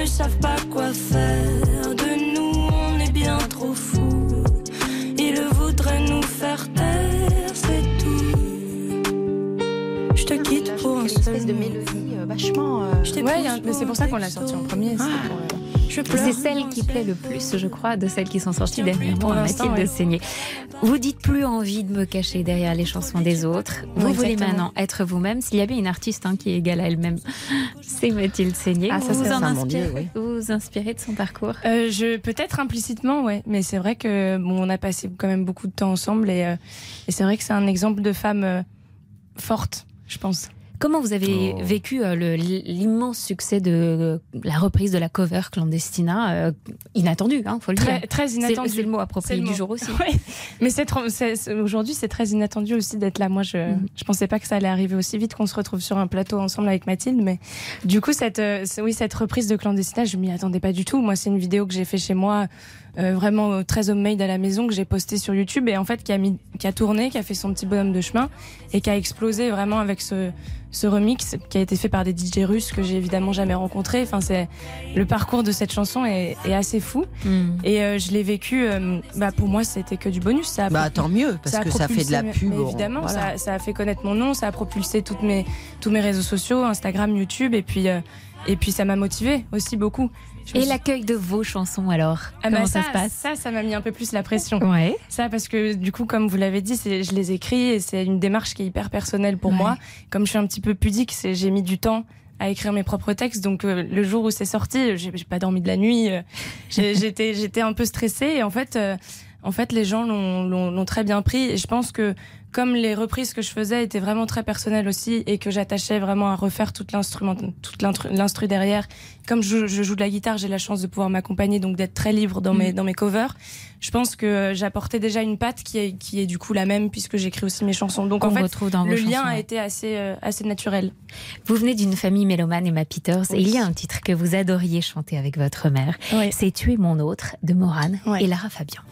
c'est pour ça qu'on l'a sorti en premier. Ah. Pour, euh, c'est celle qui plaît le plus, je crois, de celles qui sont sorties dernièrement, à Mathilde ouais. Seigné. Vous dites plus envie de me cacher derrière les chansons des autres. Vous Oui, voulez exactement. maintenant être vous-même. S'il y avait une artiste hein, qui est égale à elle-même, c'est Mathilde Seigné. Ah, ça, vous c'est vous en ça, mon inspirez, Dieu, oui. vous vous inspirez de son parcours. Euh, je peut-être implicitement, ouais. Mais c'est vrai que bon, on a passé quand même beaucoup de temps ensemble et, euh, et c'est vrai que c'est un exemple de femme euh, forte, je pense. Comment vous avez Oh. vécu euh, le- l'immense succès de euh, la reprise de la cover Clandestina, euh, inattendue, hein, faut le Très, dire. très C'est- inattendu. C'est le mot approprié C'est le du mot. jour aussi. Ouais. Mais c'est trop- c'est- c'est- aujourd'hui, c'est très inattendu aussi d'être là. Moi, je Mm. je pensais pas que ça allait arriver aussi vite qu'on se retrouve sur un plateau ensemble avec Mathilde. Mais du coup, cette euh, c'est- oui, cette reprise de Clandestina, je m'y attendais pas du tout. Moi, c'est une vidéo que j'ai fait chez moi. Euh, vraiment euh, très homemade à la maison, que j'ai posté sur YouTube et en fait qui a mis, qui a tourné, qui a fait son petit bonhomme de chemin et qui a explosé vraiment avec ce, ce remix qui a été fait par des D J russes que j'ai évidemment jamais rencontrés. Enfin, c'est le parcours de cette chanson est, est assez fou Mm. et euh, je l'ai vécu. euh, bah pour moi, c'était que du bonus. Ça a Bah, propul- tant mieux, parce a que ça fait de la propulsé- pub, mais on- évidemment, voilà. ça, ça a fait connaître mon nom, ça a propulsé toutes mes tous mes réseaux sociaux, Instagram, YouTube et puis euh, et puis ça m'a motivé aussi beaucoup. Je me Et suis- l'accueil de vos chansons alors ah Comment bah ça, ça, se passe ça, ça m'a mis un peu plus la pression. Ouais. Ça, parce que du coup, comme vous l'avez dit, c'est, je les écris et c'est une démarche qui est hyper personnelle pour Ouais. moi. Comme je suis un petit peu pudique, c'est, j'ai mis du temps à écrire mes propres textes. Donc euh, le jour où c'est sorti, j'ai, j'ai pas dormi de la nuit. euh, j'ai- j'étais, j'étais un peu stressée et en fait, euh, en fait, les gens l'ont, l'ont, l'ont très bien pris. Et je pense que comme les reprises que je faisais étaient vraiment très personnelles aussi et que j'attachais vraiment à refaire toute l'instrument, toute l'instru, l'instru derrière. Comme je, je joue de la guitare, j'ai la chance de pouvoir m'accompagner, donc d'être très libre dans mes, Mm. dans mes covers. Je pense que euh, j'apportais déjà une patte qui est, qui est du coup la même puisque j'écris aussi mes chansons. Donc Qu'on en fait, retrouve dans vos le lien chansons, a ouais. été assez, euh, assez naturel. Vous venez d'une famille mélomane, Emma Peters, et il y a un titre que vous adoriez chanter avec votre mère. C'est Tu es mon autre de Morane et Lara Fabian.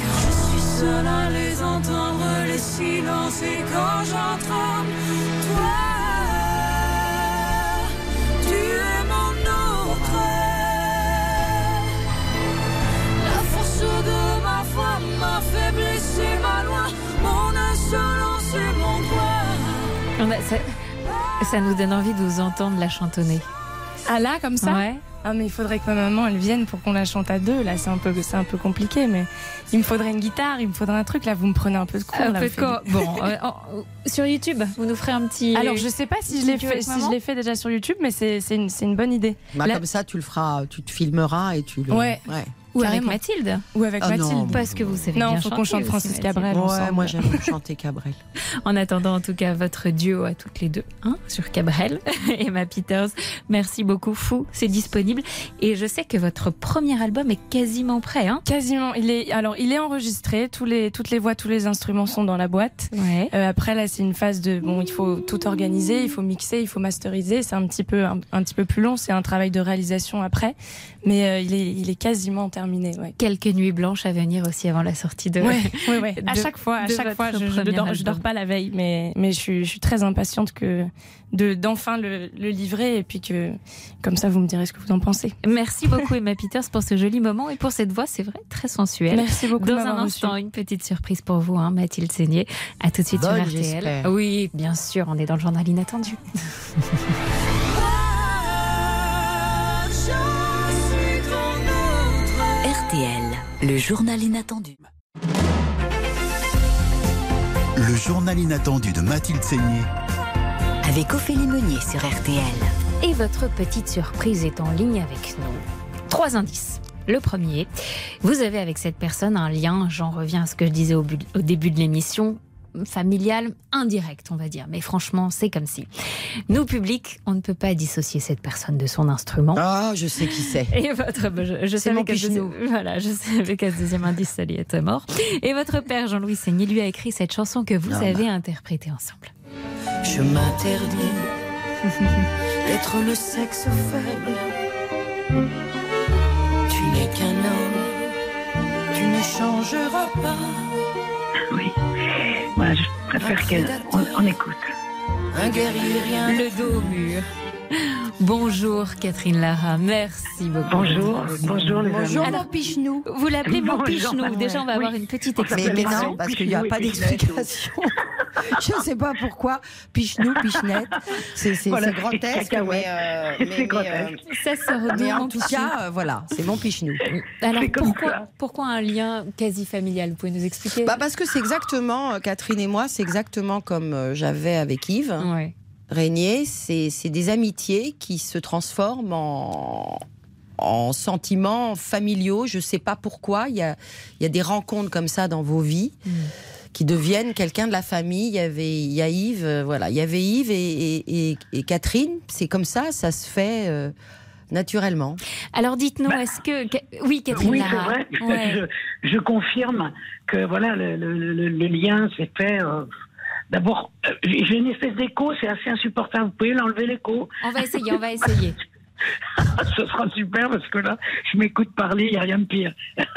Je suis seule à les entendre, les silences, et quand j'entends toi, tu es mon autre. La force de ma foi, ma faiblesse et ma loi, mon insolence et mon droit. On a- ça, ça nous donne envie de vous entendre la chantonner. Ah là, comme ça Ouais. Ah mais il faudrait que ma maman elle vienne pour qu'on la chante à deux. Là, c'est un peu, c'est un peu compliqué, mais il me faudrait une guitare, il me faudrait un truc. Là, vous me prenez un peu de cours. Un là, peu vous de quoi faites- Bon, euh, en- sur YouTube, vous nous ferez un petit. Alors, je sais pas si je l'ai fait, si je l'ai fait déjà sur YouTube, mais c'est, c'est une, c'est une bonne idée. Bah, Là- comme ça, tu le feras, tu te filmeras et tu le. Ouais. Ou avec Carrément. Mathilde. Ou avec Ah Mathilde. non, Parce que vous savez Non, bien faut qu'on chanter chante aussi, Francis Mathilde. Cabrel Ouais, ensemble. moi j'aime chanter Cabrel. En attendant, en tout cas, votre duo à toutes les deux, hein, sur Cabrel et Emma Peters. Merci beaucoup, Fou. C'est disponible. Et je sais que votre premier album est quasiment prêt, hein. Quasiment. Il est, alors, il est enregistré. Tous les, toutes les voix, tous les instruments sont dans la boîte. Ouais. Euh, après, là, c'est une phase de, bon, il faut tout organiser, il faut mixer, il faut masteriser. C'est un petit peu, un, un petit peu plus long. C'est un travail de réalisation après. Mais euh, il est, il est quasiment terminé, ouais. Quelques nuits blanches à venir aussi avant la sortie de. Ouais, ouais, ouais. À de- chaque fois, à de chaque fois, votre je, je, premier dors, je dors album. pas la veille, mais, mais je suis, je suis très impatiente que, de, d'enfin le, le livrer et puis que, comme ça, vous me direz ce que vous en pensez. Merci beaucoup, Emma Peters, pour ce joli moment et pour cette voix, c'est vrai, très sensuelle. Merci beaucoup de Dans un m'avoir instant, reçue. une petite surprise pour vous, hein, Mathilde Seigné. À tout de suite Bonne, sur R T L. j'espère. Oui, bien sûr, on est dans le journal inattendu. R T L, le journal inattendu. Le journal inattendu de Mathilde Seigné. Avec Ophélie Meunier sur R T L. Et votre petite surprise est en ligne avec nous. Trois indices. Le premier, vous avez avec cette personne un lien, j'en reviens à ce que je disais au, bu- au début de l'émission, familial, indirect, on va dire. Mais franchement, c'est comme si. Nous, public, on ne peut pas dissocier cette personne de son instrument. Ah, je sais qui c'est. Et votre, je, je C'est savais mon qu'à ce Pichinou. deuxième- voilà, je savais qu'à ce deuxième indice, ça allait être mort. Et votre père, Jean-Louis Seigné, lui a écrit cette chanson que vous Ah, avez interprétée ensemble. Je m'interdis d'être le sexe faible. Tu n'es qu'un homme, tu ne changeras pas. Oui, moi je préfère qu'on on écoute. Un guerrier, rien. Le dos au mur. Bonjour Catherine Lara, merci beaucoup. Bonjour, bonjour les Bonjour amis. mon pichenou. Vous l'appelez mon Bonjour. pichenou. Déjà, on va Oui. avoir une petite On explication. Mais, mais s'appelle non, parce qu'il n'y a Pichenou pas et Pichenette. d'explication. Je ne sais pas pourquoi. Pichenou, Pichenette, c'est c'est- Voilà, c'est grotesque, c'est cacahuète. mais, euh, C'est mais- mais, grotesque. euh, Ça sort d'où, mais mon en tout pichenou cas, euh, voilà, c'est mon pichenou. Alors C'est comme pourquoi, ça. pourquoi un lien quasi familial? Vous pouvez nous expliquer? Bah parce que c'est exactement, euh, Catherine et moi, c'est exactement comme euh, j'avais avec Yves Ouais. Régnier. C'est c'est des amitiés qui se transforment en, en sentiments familiaux. Je ne sais pas pourquoi. Il y a, il y a des rencontres comme ça dans vos vies. Mm. Qui deviennent quelqu'un de la famille. Il y avait, il y a Yves, euh, voilà, il y avait Yves et, et, et, et Catherine. C'est comme ça, ça se fait euh, naturellement. Alors dites-nous, Bah, est-ce que... que- Oui, Catherine Oui, c'est Lara. vrai. Ouais. Je, je confirme que voilà, le, le- le- le lien s'est fait. euh, D'abord, euh, j'ai une espèce d'écho, c'est assez insupportable. Vous pouvez l'enlever l'écho. On va essayer, on va essayer. Ce sera super parce que là, je m'écoute parler, il n'y a rien de pire.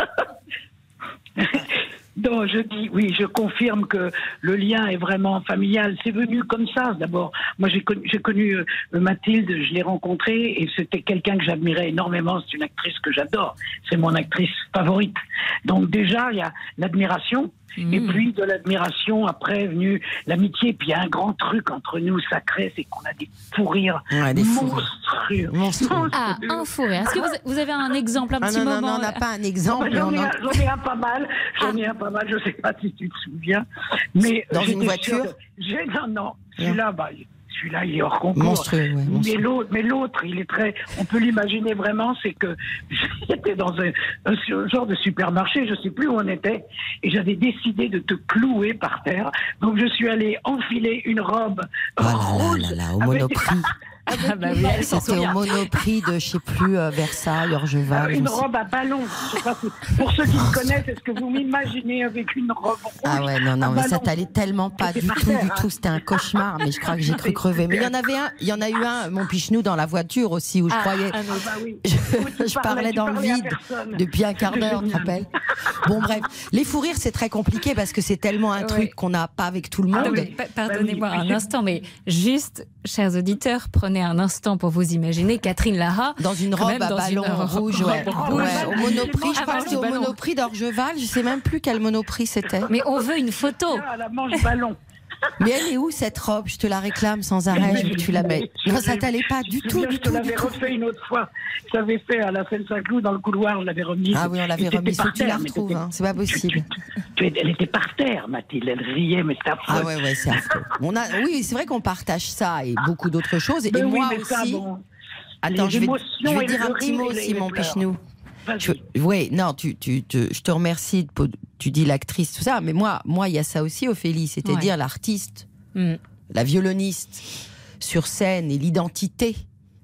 Donc, je dis, oui, je confirme que le lien est vraiment familial. C'est venu comme ça, d'abord. Moi, j'ai connu, j'ai connu euh, Mathilde, je l'ai rencontrée et c'était quelqu'un que j'admirais énormément. C'est une actrice que j'adore. C'est mon actrice favorite. Donc, déjà, il y a l'admiration. Et puis, de l'admiration, après est venue l'amitié. Puis, il y a un grand truc entre nous sacré, c'est qu'on a des fous rires Ouais, des fous rires. monstrueux. Monstrueux. Ah, un fou rire. Est-ce que vous, vous avez un exemple, un Ah petit non, non, moment non, on n'a pas un exemple. mais J'en on ai, en- un- j'en ai un pas mal, j'en ai un pas mal, je sais pas si tu te souviens. Mais Dans j'étais une voiture sûre de- j'ai, Non, non, celui-là, bah, celui-là, il est hors concours. Monstrueux, ouais, mais monstrueux. l'autre, mais l'autre, il est très. On peut l'imaginer vraiment, c'est que j'étais dans un, un genre de supermarché, je sais plus où on était, et j'avais décidé de te clouer par terre. Donc je suis allée enfiler une robe Ah là rouge. là là là, au avec- Monoprix. Ah bah oui, elle s'en C'était au souvient. Monoprix de, je sais plus, euh, Versailles, Orgeval. je Une ne sais- robe à ballon. Je sais pas si- pour ceux qui me connaissent, est-ce que vous m'imaginez avec une robe rouge Ah ouais, non, non, à mais ça ballon t'allait tellement pas C'était du par tout, terre, du hein. tout. C'était un cauchemar, mais je crois que j'ai cru crever. Mais il y en avait un, il y en a eu un, mon pichenou, dans la voiture aussi, où je Ah, croyais. un autre. Ah bah oui. Je, Où tu je parlais tu dans le parlais à vide personne. depuis un quart d'heure, tu te rappelles? Bon, bref. Les fous rires, c'est très compliqué parce que c'est tellement un Ouais. truc qu'on n'a pas avec tout le Ah monde. Non, mais oui. pa- Pardonnez-moi Bah oui, un mais c'est- instant, mais juste, chers auditeurs, prenez un instant pour vous imaginer Catherine Lara Dans une quand robe même à dans ballon une robe rouge, ouais. rouge. Ouais, au Monoprix, je Ah, crois que bah, c'est au ballon. Monoprix d'Orgeval, je sais même plus quel Monoprix c'était. Mais on veut une photo. À la manche ballon. Mais elle est où cette robe? Je te la réclame sans arrêt, je veux que tu la mets. Non, ça t'allait pas du Je me tout, souviens, du je te tout, du l'avais tout. refait une autre fois. Je l'avais fait à la Seine-Saint-Cloud dans le couloir, je l'avais remis. Ah oui, on l'avait Et t'étais remis. par Faut que tu la terre, mais retrouves, t'étais- hein. C'est pas possible. tu- Elle était par terre, Mathilde. Elle riait, mais c'était affreux. Ah ouais, ouais, c'est affreux. On a, oui, c'est vrai qu'on partage ça et beaucoup d'autres choses. Et Ben oui, moi mais ça, aussi. bon, Attends, les je vais, émotions je vais et dire le un petit rire mot et les- aussi, les mon pleurs. pichenou. Vas-y. Je, oui, non, tu, tu, tu- je te remercie. De, tu dis l'actrice, tout ça, mais moi, moi, il y a ça aussi, Ophélie, c'est-à-dire Ouais. l'artiste, Mm. la violoniste sur scène et l'identité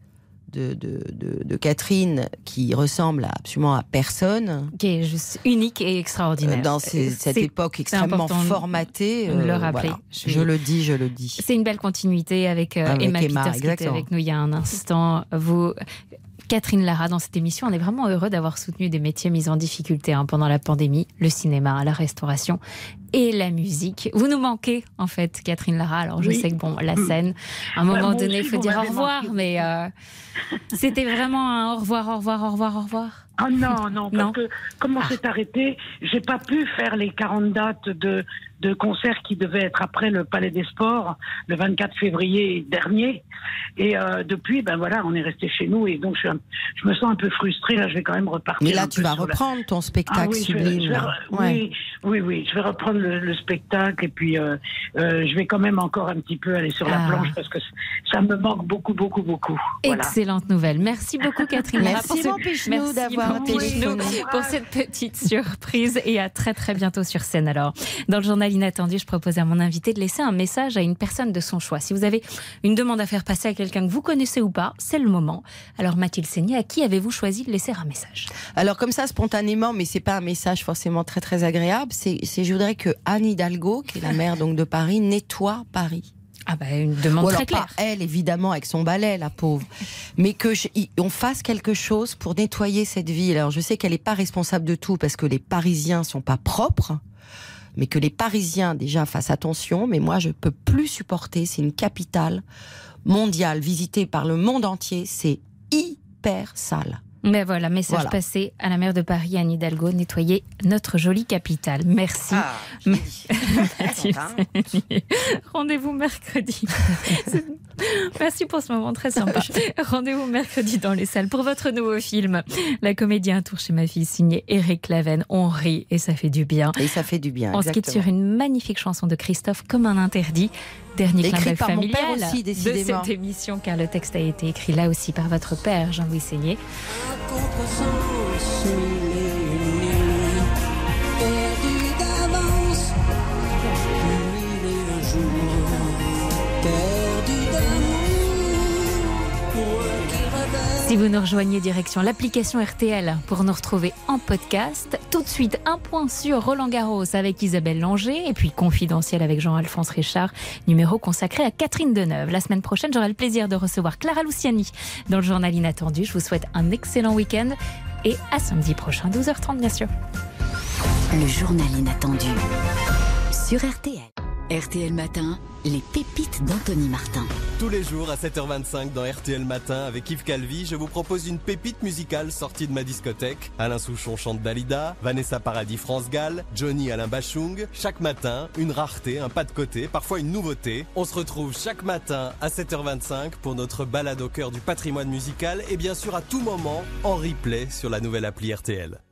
de, de, de, de Catherine qui ressemble à- absolument à personne. Qui est juste unique et extraordinaire. Euh, Dans ces- cette C'est- époque c'est extrêmement important de- formatée. de le euh, rappeler. voilà. Je suis- Je le dis, je le dis. C'est une belle continuité avec, euh, Avec Emma, Emma, Peters qui était exactement. avec nous il y a un instant. Vous, Catherine Lara, dans cette émission, on est vraiment heureux d'avoir soutenu des métiers mis en difficulté hein, pendant la pandémie, le cinéma, la restauration et la musique. Vous nous manquez, en fait, Catherine Lara. Alors, je Oui. sais que, bon, la scène, à un moment moi donné, il aussi, faut vous dire au m'avez revoir, manqué. mais euh, c'était vraiment un au revoir, au revoir, au revoir, au revoir. Ah non, non, parce Non. que comme on Ah. s'est arrêté, j'ai pas pu faire les quarante dates de, de concerts qui devaient être après le Palais des Sports, le vingt-quatre février dernier. Et euh, depuis, ben voilà, on est resté chez nous et donc je, suis un- je me sens un peu frustrée. Là, je vais quand même repartir. Mais là, un tu peu vas sur la- reprendre ton Ah spectacle oui, je vais- sublime. je vais là. re- Ouais. oui, oui, oui, je vais reprendre le, le spectacle et puis euh, euh, je vais quand même encore un petit peu aller sur la Ah. planche parce que c- ça me manque beaucoup, beaucoup, beaucoup. Voilà. Excellente nouvelle. Merci beaucoup, Catherine Lara. Merci, pour ce- mon Pichenou, Merci, d'avoir mon Pichenou, téléphoné. pour cette petite surprise et à très très bientôt sur scène. Alors, dans le journal Inattendu, je propose à mon invité de laisser un message à une personne de son choix. Si vous avez une demande à faire passer à quelqu'un que vous connaissez ou pas, c'est le moment. Alors, Mathilde Seigné, à qui avez-vous choisi de laisser un message? Alors comme ça, spontanément, mais c'est pas un message forcément très très agréable, c'est, c'est je voudrais que Anne Hidalgo, qui est la maire donc de Paris, nettoie Paris. Ah bah, une demande Ou alors très claire. pas elle, évidemment, avec son balai, la pauvre. Mais que je- y- on fasse quelque chose pour nettoyer cette ville. Alors je sais qu'elle n'est pas responsable de tout parce que les Parisiens sont pas propres, mais que les Parisiens déjà fassent attention. Mais moi, je peux plus supporter. C'est une capitale mondial, visité par le monde entier, c'est hyper sale. Mais voilà, message Voilà. passé à la maire de Paris, Anne Hidalgo, nettoyer notre jolie capitale. Merci. Ah, Mathilde Seigné. Rendez-vous mercredi. C'est- Merci pour ce moment très sympa. Rendez-vous mercredi dans les salles pour votre nouveau film. La comédie Un tour chez ma fille, signé Éric Laven. On rit et ça fait du bien. Et ça fait du bien, On se quitte exactement. sur une magnifique chanson de Christophe, Comme un interdit. Dernier clin Écrit d'œil par mon familial père aussi, de décidément. cette émission, car le texte a été écrit là aussi par votre père, Jean-Louis Seigné. Contresens, mille et une nuits, perdu d'avance, mille et un jours, perdu d'amour, qui revêt. Si vous nous rejoignez, direction l'application R T L pour nous retrouver en podcast. Tout de suite, un point sur Roland Garros avec Isabelle Langer et puis Confidentiel avec Jean-Alphonse Richard, numéro consacré à Catherine Deneuve. La semaine prochaine, j'aurai le plaisir de recevoir Clara Luciani dans le journal Inattendu. Je vous souhaite un excellent week-end et à samedi prochain, douze heures trente bien sûr. Le journal inattendu sur R T L. R T L Matin, les pépites d'Anthony Martin. Tous les jours à sept heures vingt-cinq dans R T L Matin avec Yves Calvi, je vous propose une pépite musicale sortie de ma discothèque. Alain Souchon chante Dalida, Vanessa Paradis France Gall, Johnny Alain Bachung. Chaque matin, une rareté, un pas de côté, parfois une nouveauté. On se retrouve chaque matin à sept heures vingt-cinq pour notre balade au cœur du patrimoine musical et bien sûr à tout moment en replay sur la nouvelle appli R T L.